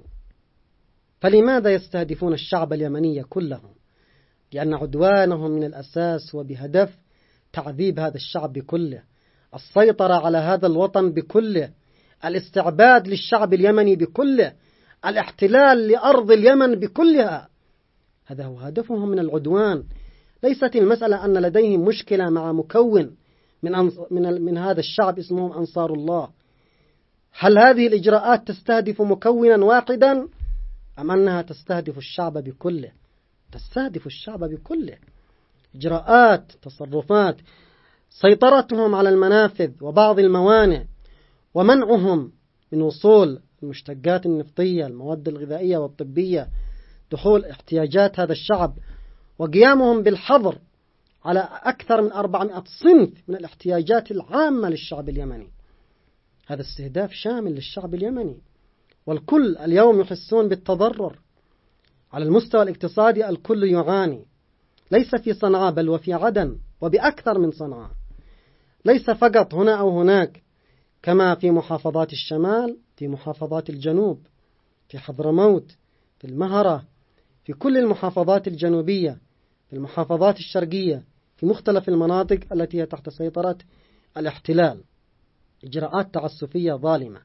فلماذا يستهدفون الشعب اليمني كله؟ لأن عدوانهم من الأساس وبهدف تعذيب هذا الشعب بكله، السيطرة على هذا الوطن بكله، الاستعباد للشعب اليمني بكله، الاحتلال لأرض اليمن بكلها. هذا هو هدفهم من العدوان. ليست المسألة أن لديهم مشكلة مع مكون من, من, من هذا الشعب اسمهم أنصار الله. هل هذه الإجراءات تستهدف مكونا واحدا أم أنها تستهدف الشعب بكله؟ تستهدف الشعب بكله. إجراءات، تصرفات، سيطرتهم على المنافذ وبعض الموانئ، ومنعهم من وصول المشتقات النفطية، المواد الغذائية والطبية، دخول احتياجات هذا الشعب، وقيامهم بالحظر على أكثر من أربعمائة صنف من الاحتياجات العامة للشعب اليمني. هذا استهداف شامل للشعب اليمني، والكل اليوم يحسون بالتضرر. على المستوى الاقتصادي الكل يعاني، ليس في صنعاء بل وفي عدن وبأكثر من صنعاء، ليس فقط هنا أو هناك، كما في محافظات الشمال، في محافظات الجنوب، في حضرموت، في المهرة، في كل المحافظات الجنوبية، في المحافظات الشرقية، في مختلف المناطق التي هي تحت سيطرة الاحتلال. إجراءات تعسفية ظالمة.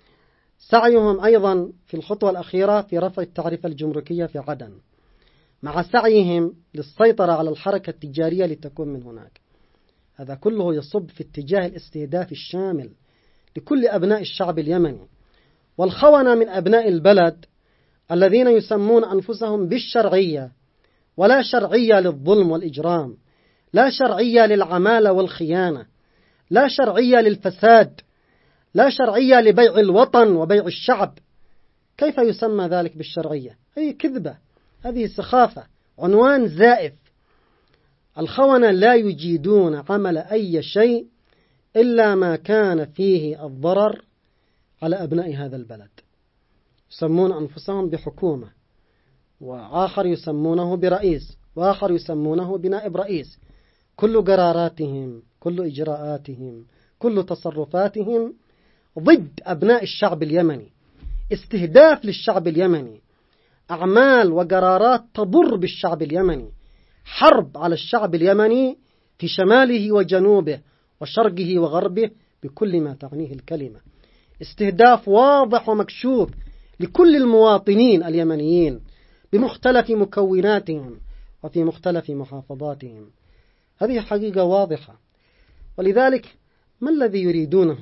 سعيهم أيضا في الخطوة الأخيرة في رفع التعرفة الجمركية في عدن، مع سعيهم للسيطرة على الحركة التجارية لتكون من هناك. هذا كله يصب في اتجاه الاستهداف الشامل لكل أبناء الشعب اليمني. والخونة من أبناء البلد الذين يسمون أنفسهم بالشرعية، ولا شرعية للظلم والإجرام، لا شرعية للعمالة والخيانة، لا شرعية للفساد، لا شرعية لبيع الوطن وبيع الشعب. كيف يسمى ذلك بالشرعية؟ هذه كذبة، هذه سخافة، عنوان زائف. الخونة لا يجيدون عمل أي شيء إلا ما كان فيه الضرر على أبناء هذا البلد. يسمون أنفسهم بحكومة، وآخر يسمونه برئيس، وآخر يسمونه بنائب رئيس. كل قراراتهم، كل إجراءاتهم، كل تصرفاتهم ضد أبناء الشعب اليمني، استهداف للشعب اليمني، أعمال وقرارات تضر بالشعب اليمني، حرب على الشعب اليمني في شماله وجنوبه وشرقه وغربه بكل ما تعنيه الكلمة. استهداف واضح ومكشوف لكل المواطنين اليمنيين بمختلف مكوناتهم وفي مختلف محافظاتهم. هذه حقيقة واضحة. ولذلك ما الذي يريدونه؟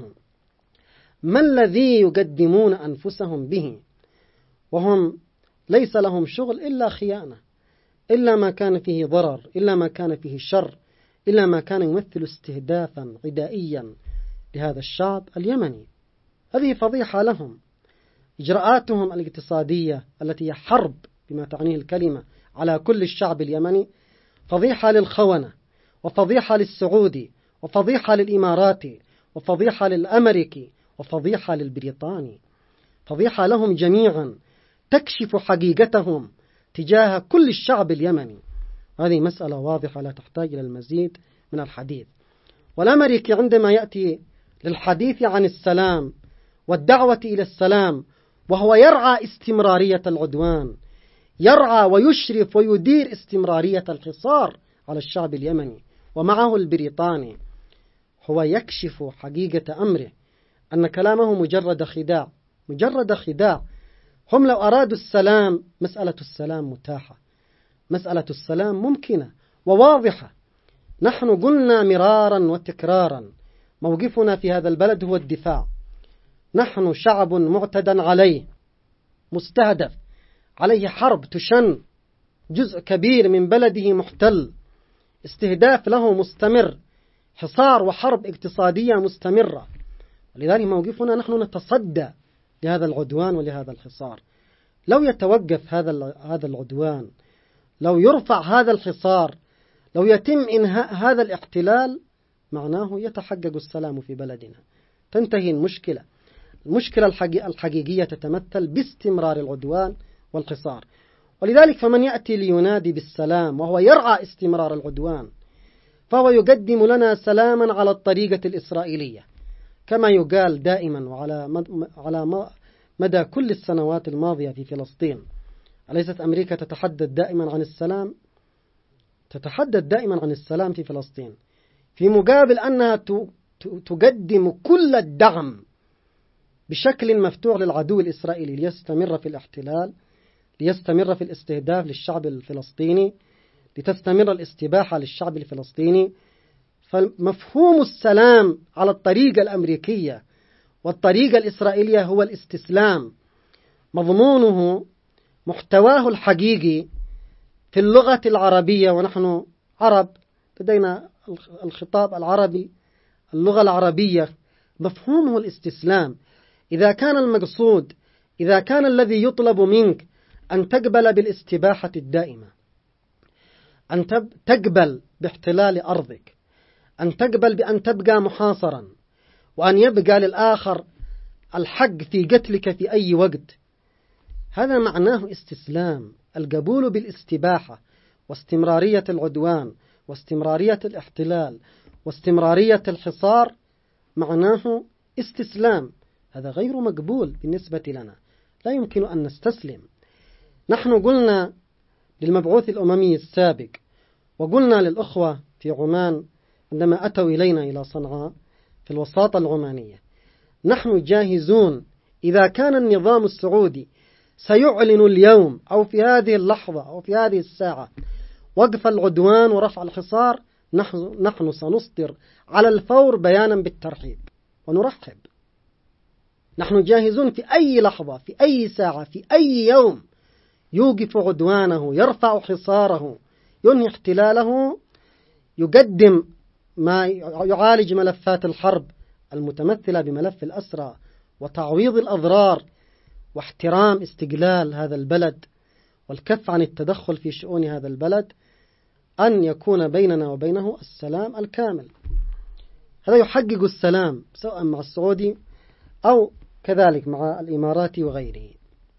ما الذي يقدمون أنفسهم به وهم ليس لهم شغل إلا خيانة، إلا ما كان فيه ضرر، إلا ما كان فيه شر، إلا ما كان يمثل استهدافا عدائيا لهذا الشعب اليمني. هذه فضيحة لهم. إجراءاتهم الاقتصادية التي هي حرب بما تعنيه الكلمة على كل الشعب اليمني فضيحة للخونة، وفضيحة للسعودي، وفضيحة للإماراتي، وفضيحة للأمريكي، وفضيحة للبريطاني. فضيحة لهم جميعا، تكشف حقيقتهم تجاه كل الشعب اليمني. هذه مسألة واضحة لا تحتاج إلى المزيد من الحديث. والأمريكي عندما يأتي للحديث عن السلام والدعوة إلى السلام وهو يرعى استمرارية العدوان، يرعى ويشرف ويدير استمرارية الحصار على الشعب اليمني، ومعه البريطاني، هو يكشف حقيقة أمره أن كلامه مجرد خداع، مجرد خداع. هم لو أرادوا السلام، مسألة السلام متاحة، مسألة السلام ممكنة وواضحة. نحن قلنا مرارا وتكرارا موقفنا في هذا البلد هو الدفاع. نحن شعب معتدى عليه، مستهدف، عليه حرب تشن، جزء كبير من بلده محتل، استهداف له مستمر، حصار وحرب اقتصادية مستمرة. ولذلك موقفنا نحن نتصدى لهذا العدوان ولهذا الحصار. لو يتوقف هذا هذا العدوان، لو يرفع هذا الحصار، لو يتم إنهاء هذا الاحتلال، معناه يتحقق السلام في بلدنا، تنتهي المشكلة. المشكلة الحقيقية تتمثل باستمرار العدوان والحصار. ولذلك فمن يأتي لينادي بالسلام وهو يرعى استمرار العدوان، فهو يقدم لنا سلاما على الطريقة الإسرائيلية، كما يقال دائما وعلى على مدى كل السنوات الماضية في فلسطين. أليست أمريكا تتحدث دائما عن السلام؟ تتحدث دائما عن السلام في فلسطين، في مقابل أنها تقدم كل الدعم بشكل مفتوح للعدو الإسرائيلي ليستمر في الاحتلال، ليستمر في الاستهداف للشعب الفلسطيني، لتستمر الاستباحة للشعب الفلسطيني. فمفهوم السلام على الطريقة الأمريكية والطريقة الإسرائيلية هو الاستسلام. مضمونه، محتواه الحقيقي في اللغة العربية، ونحن عرب لدينا الخطاب العربي، اللغة العربية، مفهومه الاستسلام. إذا كان المقصود، إذا كان الذي يطلب منك أن تقبل بالاستباحة الدائمة، أن تقبل باحتلال أرضك، أن تقبل بأن تبقى محاصرا، وأن يبقى للآخر الحق في قتلك في أي وقت، هذا معناه استسلام. القبول بالاستباحة واستمرارية العدوان واستمرارية الاحتلال واستمرارية الحصار معناه استسلام. هذا غير مقبول بالنسبة لنا، لا يمكن أن نستسلم. نحن قلنا للمبعوث الأممي السابق، وقلنا للأخوة في عمان عندما أتوا إلينا إلى صنعاء في الوساطة العمانية، نحن جاهزون إذا كان النظام السعودي سيعلن اليوم أو في هذه اللحظة أو في هذه الساعة وقف العدوان ورفع الحصار، نحن, نحن سنصدر على الفور بيانا بالترحيب ونرحب. نحن جاهزون في أي لحظة، في أي ساعة، في أي يوم يوقف عدوانه، يرفع حصاره، ينهي احتلاله، يقدم ما يعالج ملفات الحرب المتمثلة بملف الأسرى وتعويض الأضرار واحترام استقلال هذا البلد والكف عن التدخل في شؤون هذا البلد، أن يكون بيننا وبينه السلام الكامل. هذا يحقق السلام سواء مع السعودي أو كذلك مع الإمارات وغيره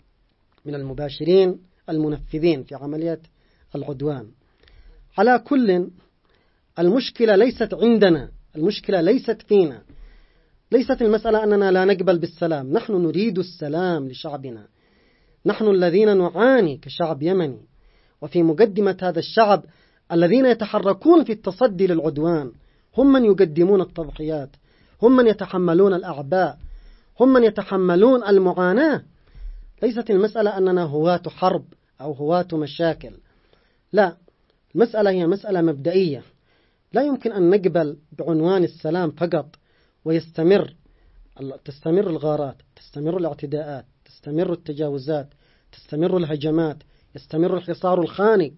من المباشرين المنفذين في عملية العدوان. على كل، المشكلة ليست عندنا، المشكلة ليست فينا، ليست المسألة أننا لا نقبل بالسلام. نحن نريد السلام لشعبنا، نحن الذين نعاني كشعب يمني، وفي مقدمة هذا الشعب الذين يتحركون في التصدي للعدوان، هم من يقدمون التضحيات، هم من يتحملون الأعباء، هم من يتحملون المعاناة. ليست المسألة أننا هواة حرب أو هواة مشاكل، لا، المسألة هي مسألة مبدئية. لا يمكن أن نقبل بعنوان السلام فقط ويستمر تستمر الغارات، تستمر الاعتداءات، تستمر التجاوزات، تستمر الهجمات، يستمر الحصار الخانق.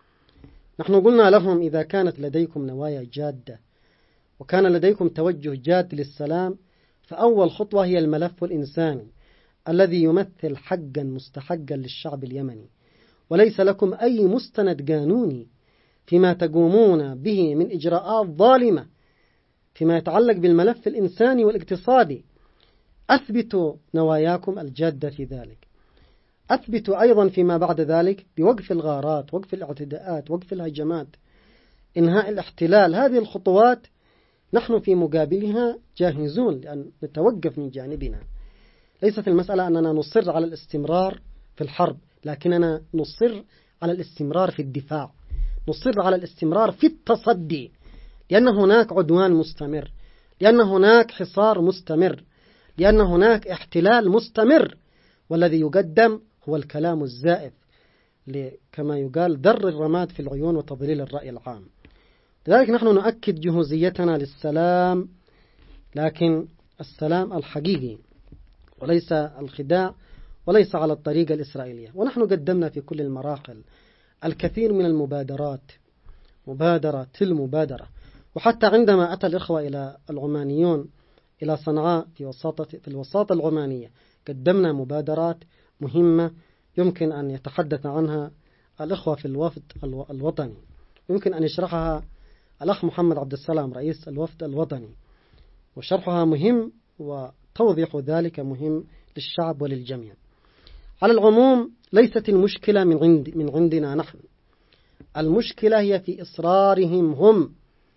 نحن قلنا لهم إذا كانت لديكم نوايا جادة وكان لديكم توجه جاد للسلام، فأول خطوة هي الملف الإنساني الذي يمثل حقا مستحقا للشعب اليمني، وليس لكم أي مستند قانوني فيما تقومون به من إجراءات ظالمة فيما يتعلق بالملف الإنساني والاقتصادي. أثبتوا نواياكم الجادة في ذلك، أثبتوا أيضا فيما بعد ذلك بوقف الغارات، وقف الاعتداءات، وقف الهجمات، إنهاء الاحتلال. هذه الخطوات نحن في مقابلها جاهزون لأن نتوقف من جانبنا. ليست المسألة أننا نصر على الاستمرار في الحرب، لكننا نصر على الاستمرار في الدفاع، نصر على الاستمرار في التصدي، لأن هناك عدوان مستمر، لأن هناك حصار مستمر، لأن هناك احتلال مستمر، والذي يقدم هو الكلام الزائف، كما يقال در الرماد في العيون وتضليل الرأي العام. لذلك نحن نؤكد جهوزيتنا للسلام، لكن السلام الحقيقي وليس الخداع وليس على الطريقة الإسرائيلية. ونحن قدمنا في كل المراحل الكثير من المبادرات، مبادرة المبادرة. وحتى عندما أتى الإخوة إلى العمانيون إلى صنعاء في وساطة في الوساطة العمانية، قدمنا مبادرات مهمة يمكن أن يتحدث عنها الإخوة في الوفد الوطني، يمكن أن يشرحها الأخ محمد عبد السلام رئيس الوفد الوطني، وشرحها مهم وتوضيح ذلك مهم للشعب وللجميع. على العموم ليست المشكلة من عند من عندنا نحن، المشكلة هي في إصرارهم هم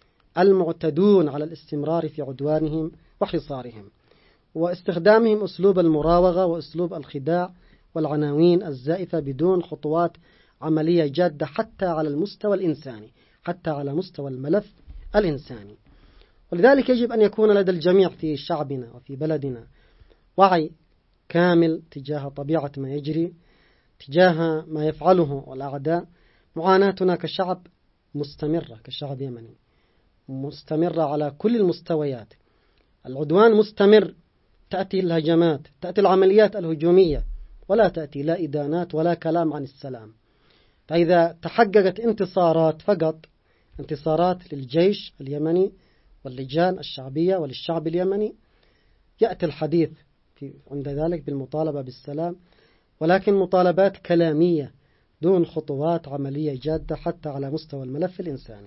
المعتدون على الاستمرار في عدوانهم وحصارهم، واستخدامهم أسلوب المراوغة وأسلوب الخداع والعناوين الزائفة بدون خطوات عملية جادة حتى على المستوى الإنساني، حتى على مستوى الملف الإنساني. ولذلك يجب أن يكون لدى الجميع في شعبنا وفي بلدنا وعي كامل تجاه طبيعة ما يجري، تجاه ما يفعله الأعداء. معاناتنا كشعب مستمرة، كشعب يمني مستمرة على كل المستويات. العدوان مستمر، تأتي الهجمات، تأتي العمليات الهجومية، ولا تأتي لا إدانات ولا كلام عن السلام. فإذا تحققت انتصارات فقط، انتصارات للجيش اليمني واللجان الشعبية وللشعب اليمني، يأتي الحديث في عند ذلك بالمطالبة بالسلام، ولكن مطالبات كلامية دون خطوات عملية جادة حتى على مستوى الملف الإنساني.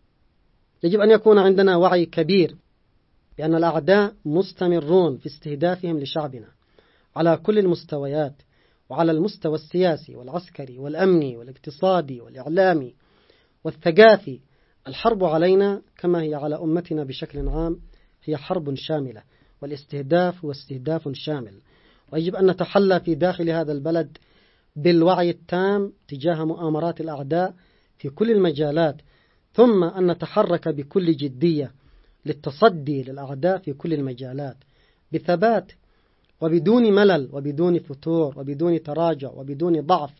يجب أن يكون عندنا وعي كبير بأن الأعداء مستمرون في استهدافهم لشعبنا على كل المستويات، وعلى المستوى السياسي والعسكري والأمني والاقتصادي والإعلامي والثقافي. الحرب علينا كما هي على أمتنا بشكل عام هي حرب شاملة، والاستهداف هو استهداف شامل. ويجب أن نتحلى في داخل هذا البلد بالوعي التام تجاه مؤامرات الأعداء في كل المجالات، ثم أن نتحرك بكل جدية للتصدي للأعداء في كل المجالات بثبات وبدون ملل وبدون فتور وبدون تراجع وبدون ضعف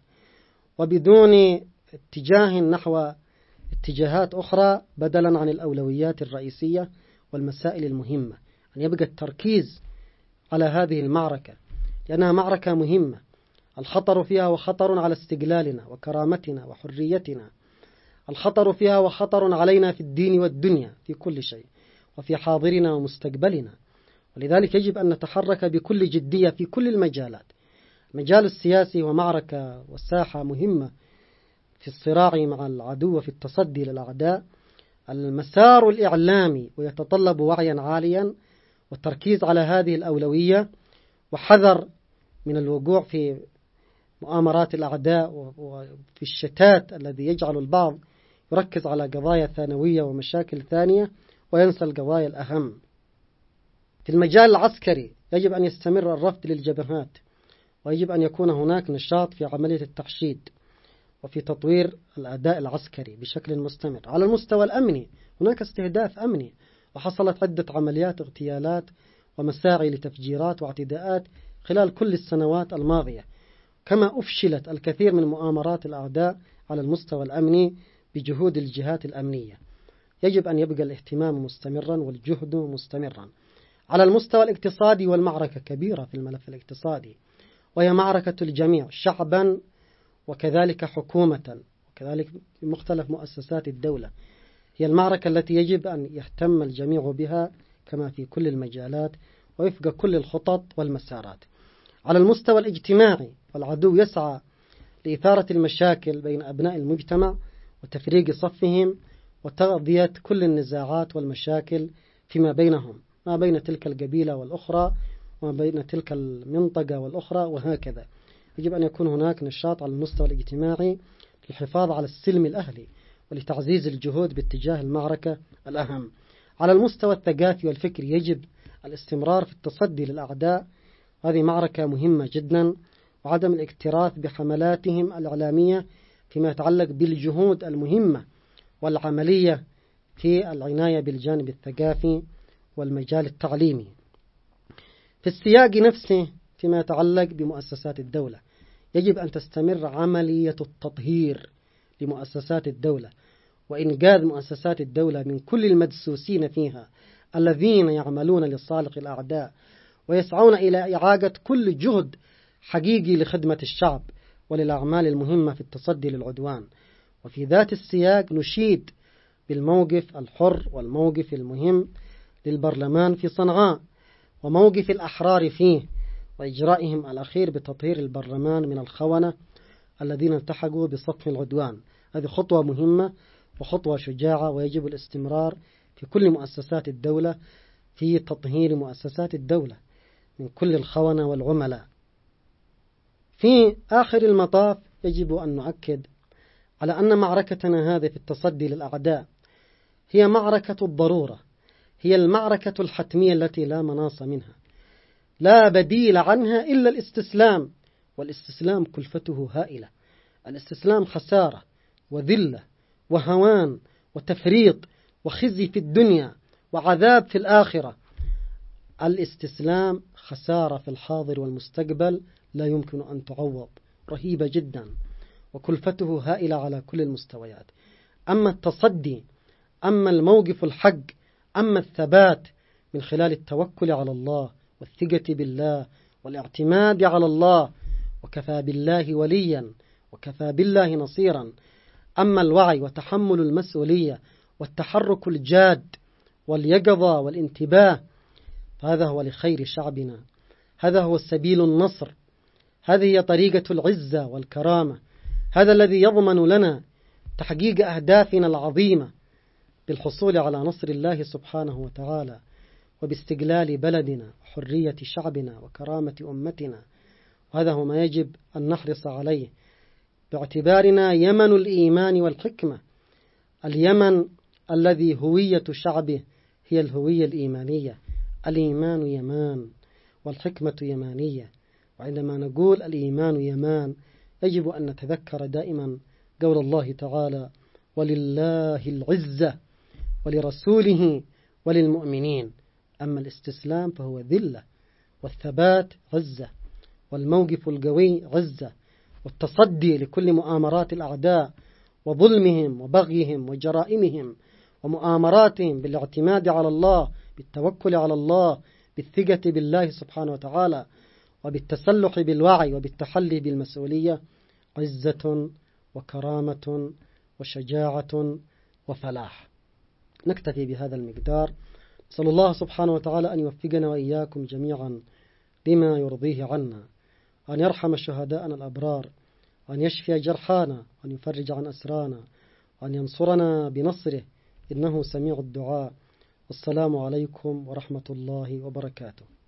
وبدون اتجاه نحو اتجاهات أخرى بدلا عن الأولويات الرئيسية والمسائل المهمة. أن يبقى التركيز على هذه المعركة، لأنها معركة مهمة. الخطر فيها وخطر على استقلالنا وكرامتنا وحريتنا، الخطر فيها وخطر علينا في الدين والدنيا في كل شيء، وفي حاضرنا ومستقبلنا. ولذلك يجب أن نتحرك بكل جدية في كل المجالات. المجال السياسي ومعركة وساحة مهمة في الصراع مع العدو وفي التصدي للأعداء. المسار الإعلامي ويتطلب وعيا عاليا والتركيز على هذه الأولوية، وحذر من الوقوع في مؤامرات الأعداء وفي الشتات الذي يجعل البعض يركز على قضايا ثانوية ومشاكل ثانية وينسى القضايا الأهم. في المجال العسكري يجب أن يستمر الرفض للجبهات، ويجب أن يكون هناك نشاط في عملية التحشيد وفي تطوير الأداء العسكري بشكل مستمر. على المستوى الأمني هناك استهداف أمني، وحصلت عدة عمليات اغتيالات ومساعي لتفجيرات واعتداءات خلال كل السنوات الماضية، كما أفشلت الكثير من مؤامرات الأعداء على المستوى الأمني بجهود الجهات الأمنية. يجب أن يبقى الاهتمام مستمرا والجهد مستمرا. على المستوى الاقتصادي والمعركة كبيرة في الملف الاقتصادي، وهي معركة الجميع شعبا وكذلك حكومة وكذلك في مختلف مؤسسات الدولة. هي المعركة التي يجب أن يهتم الجميع بها كما في كل المجالات ووفق كل الخطط والمسارات. على المستوى الاجتماعي والعدو يسعى لإثارة المشاكل بين أبناء المجتمع وتفريق صفهم وتغذية كل النزاعات والمشاكل فيما بينهم، ما بين تلك القبيلة والأخرى وما بين تلك المنطقة والأخرى وهكذا. يجب أن يكون هناك نشاط على المستوى الاجتماعي للحفاظ على السلم الأهلي ولتعزيز الجهود باتجاه المعركة الأهم. على المستوى الثقافي والفكري يجب الاستمرار في التصدي للأعداء، هذه معركة مهمة جدا، وعدم الاكتراث بحملاتهم الإعلامية فيما يتعلق بالجهود المهمة والعملية في العناية بالجانب الثقافي والمجال التعليمي. في السياق نفسه فيما يتعلق بمؤسسات الدولة، يجب أن تستمر عملية التطهير لمؤسسات الدولة وإنقاذ مؤسسات الدولة من كل المدسوسين فيها الذين يعملون لصالح الأعداء ويسعون إلى إعاقة كل جهد حقيقي لخدمة الشعب وللأعمال المهمة في التصدي للعدوان. وفي ذات السياق نشيد بالموقف الحر والموقف المهم للبرلمان في صنعاء وموقف الأحرار فيه وإجرائهم الأخير بتطهير البرلمان من الخونة الذين التحقوا بصف العدوان. هذه خطوة مهمة وخطوة شجاعة، ويجب الاستمرار في كل مؤسسات الدولة في تطهير مؤسسات الدولة من كل الخونة والعملاء. في آخر المطاف يجب أن نؤكد على أن معركتنا هذه في التصدي للأعداء هي معركة الضرورة، هي المعركة الحتمية التي لا مناص منها، لا بديل عنها إلا الاستسلام، والاستسلام كلفته هائلة. الاستسلام خسارة وذلة وهوان وتفريط وخزي في الدنيا وعذاب في الآخرة. الاستسلام خسارة في الحاضر والمستقبل لا يمكن أن تعوض، رهيبة جدا وكلفته هائلة على كل المستويات. أما التصدي، أما الموقف الحق، أما الثبات من خلال التوكل على الله والثقة بالله والاعتماد على الله، وكفى بالله وليا وكفى بالله نصيرا. أما الوعي وتحمل المسؤولية والتحرك الجاد واليقظة والانتباه، فهذا هو لخير شعبنا، هذا هو سبيل النصر، هذه هي طريقة العزة والكرامة، هذا الذي يضمن لنا تحقيق أهدافنا العظيمة بالحصول على نصر الله سبحانه وتعالى وباستقلال بلدنا وحرية شعبنا وكرامة أمتنا. وهذا هو ما يجب أن نحرص عليه باعتبارنا يمن الإيمان والحكمة، اليمن الذي هوية شعبه هي الهوية الإيمانية. الإيمان يمان والحكمة يمانية، وعندما نقول الإيمان يمان يجب أن نتذكر دائما قول الله تعالى: ولله العزة ولرسوله وللمؤمنين. أما الاستسلام فهو ذلة، والثبات عزة، والموقف القوي عزة، والتصدي لكل مؤامرات الأعداء وظلمهم وبغيهم وجرائمهم ومؤامراتهم بالاعتماد على الله، بالتوكل على الله، بالثقة بالله سبحانه وتعالى، وبالتسلح بالوعي وبالتحلي بالمسؤولية، عزة وكرامة وشجاعة وفلاح. نكتفي بهذا المقدار. نسأل الله سبحانه وتعالى أن يوفقنا وإياكم جميعا لما يرضيه عنا، أن يرحم شهداءنا الأبرار، وأن يشفي جرحانا، وأن يفرج عن أسرانا، وأن ينصرنا بنصره، إنه سميع الدعاء. والسلام عليكم ورحمة الله وبركاته.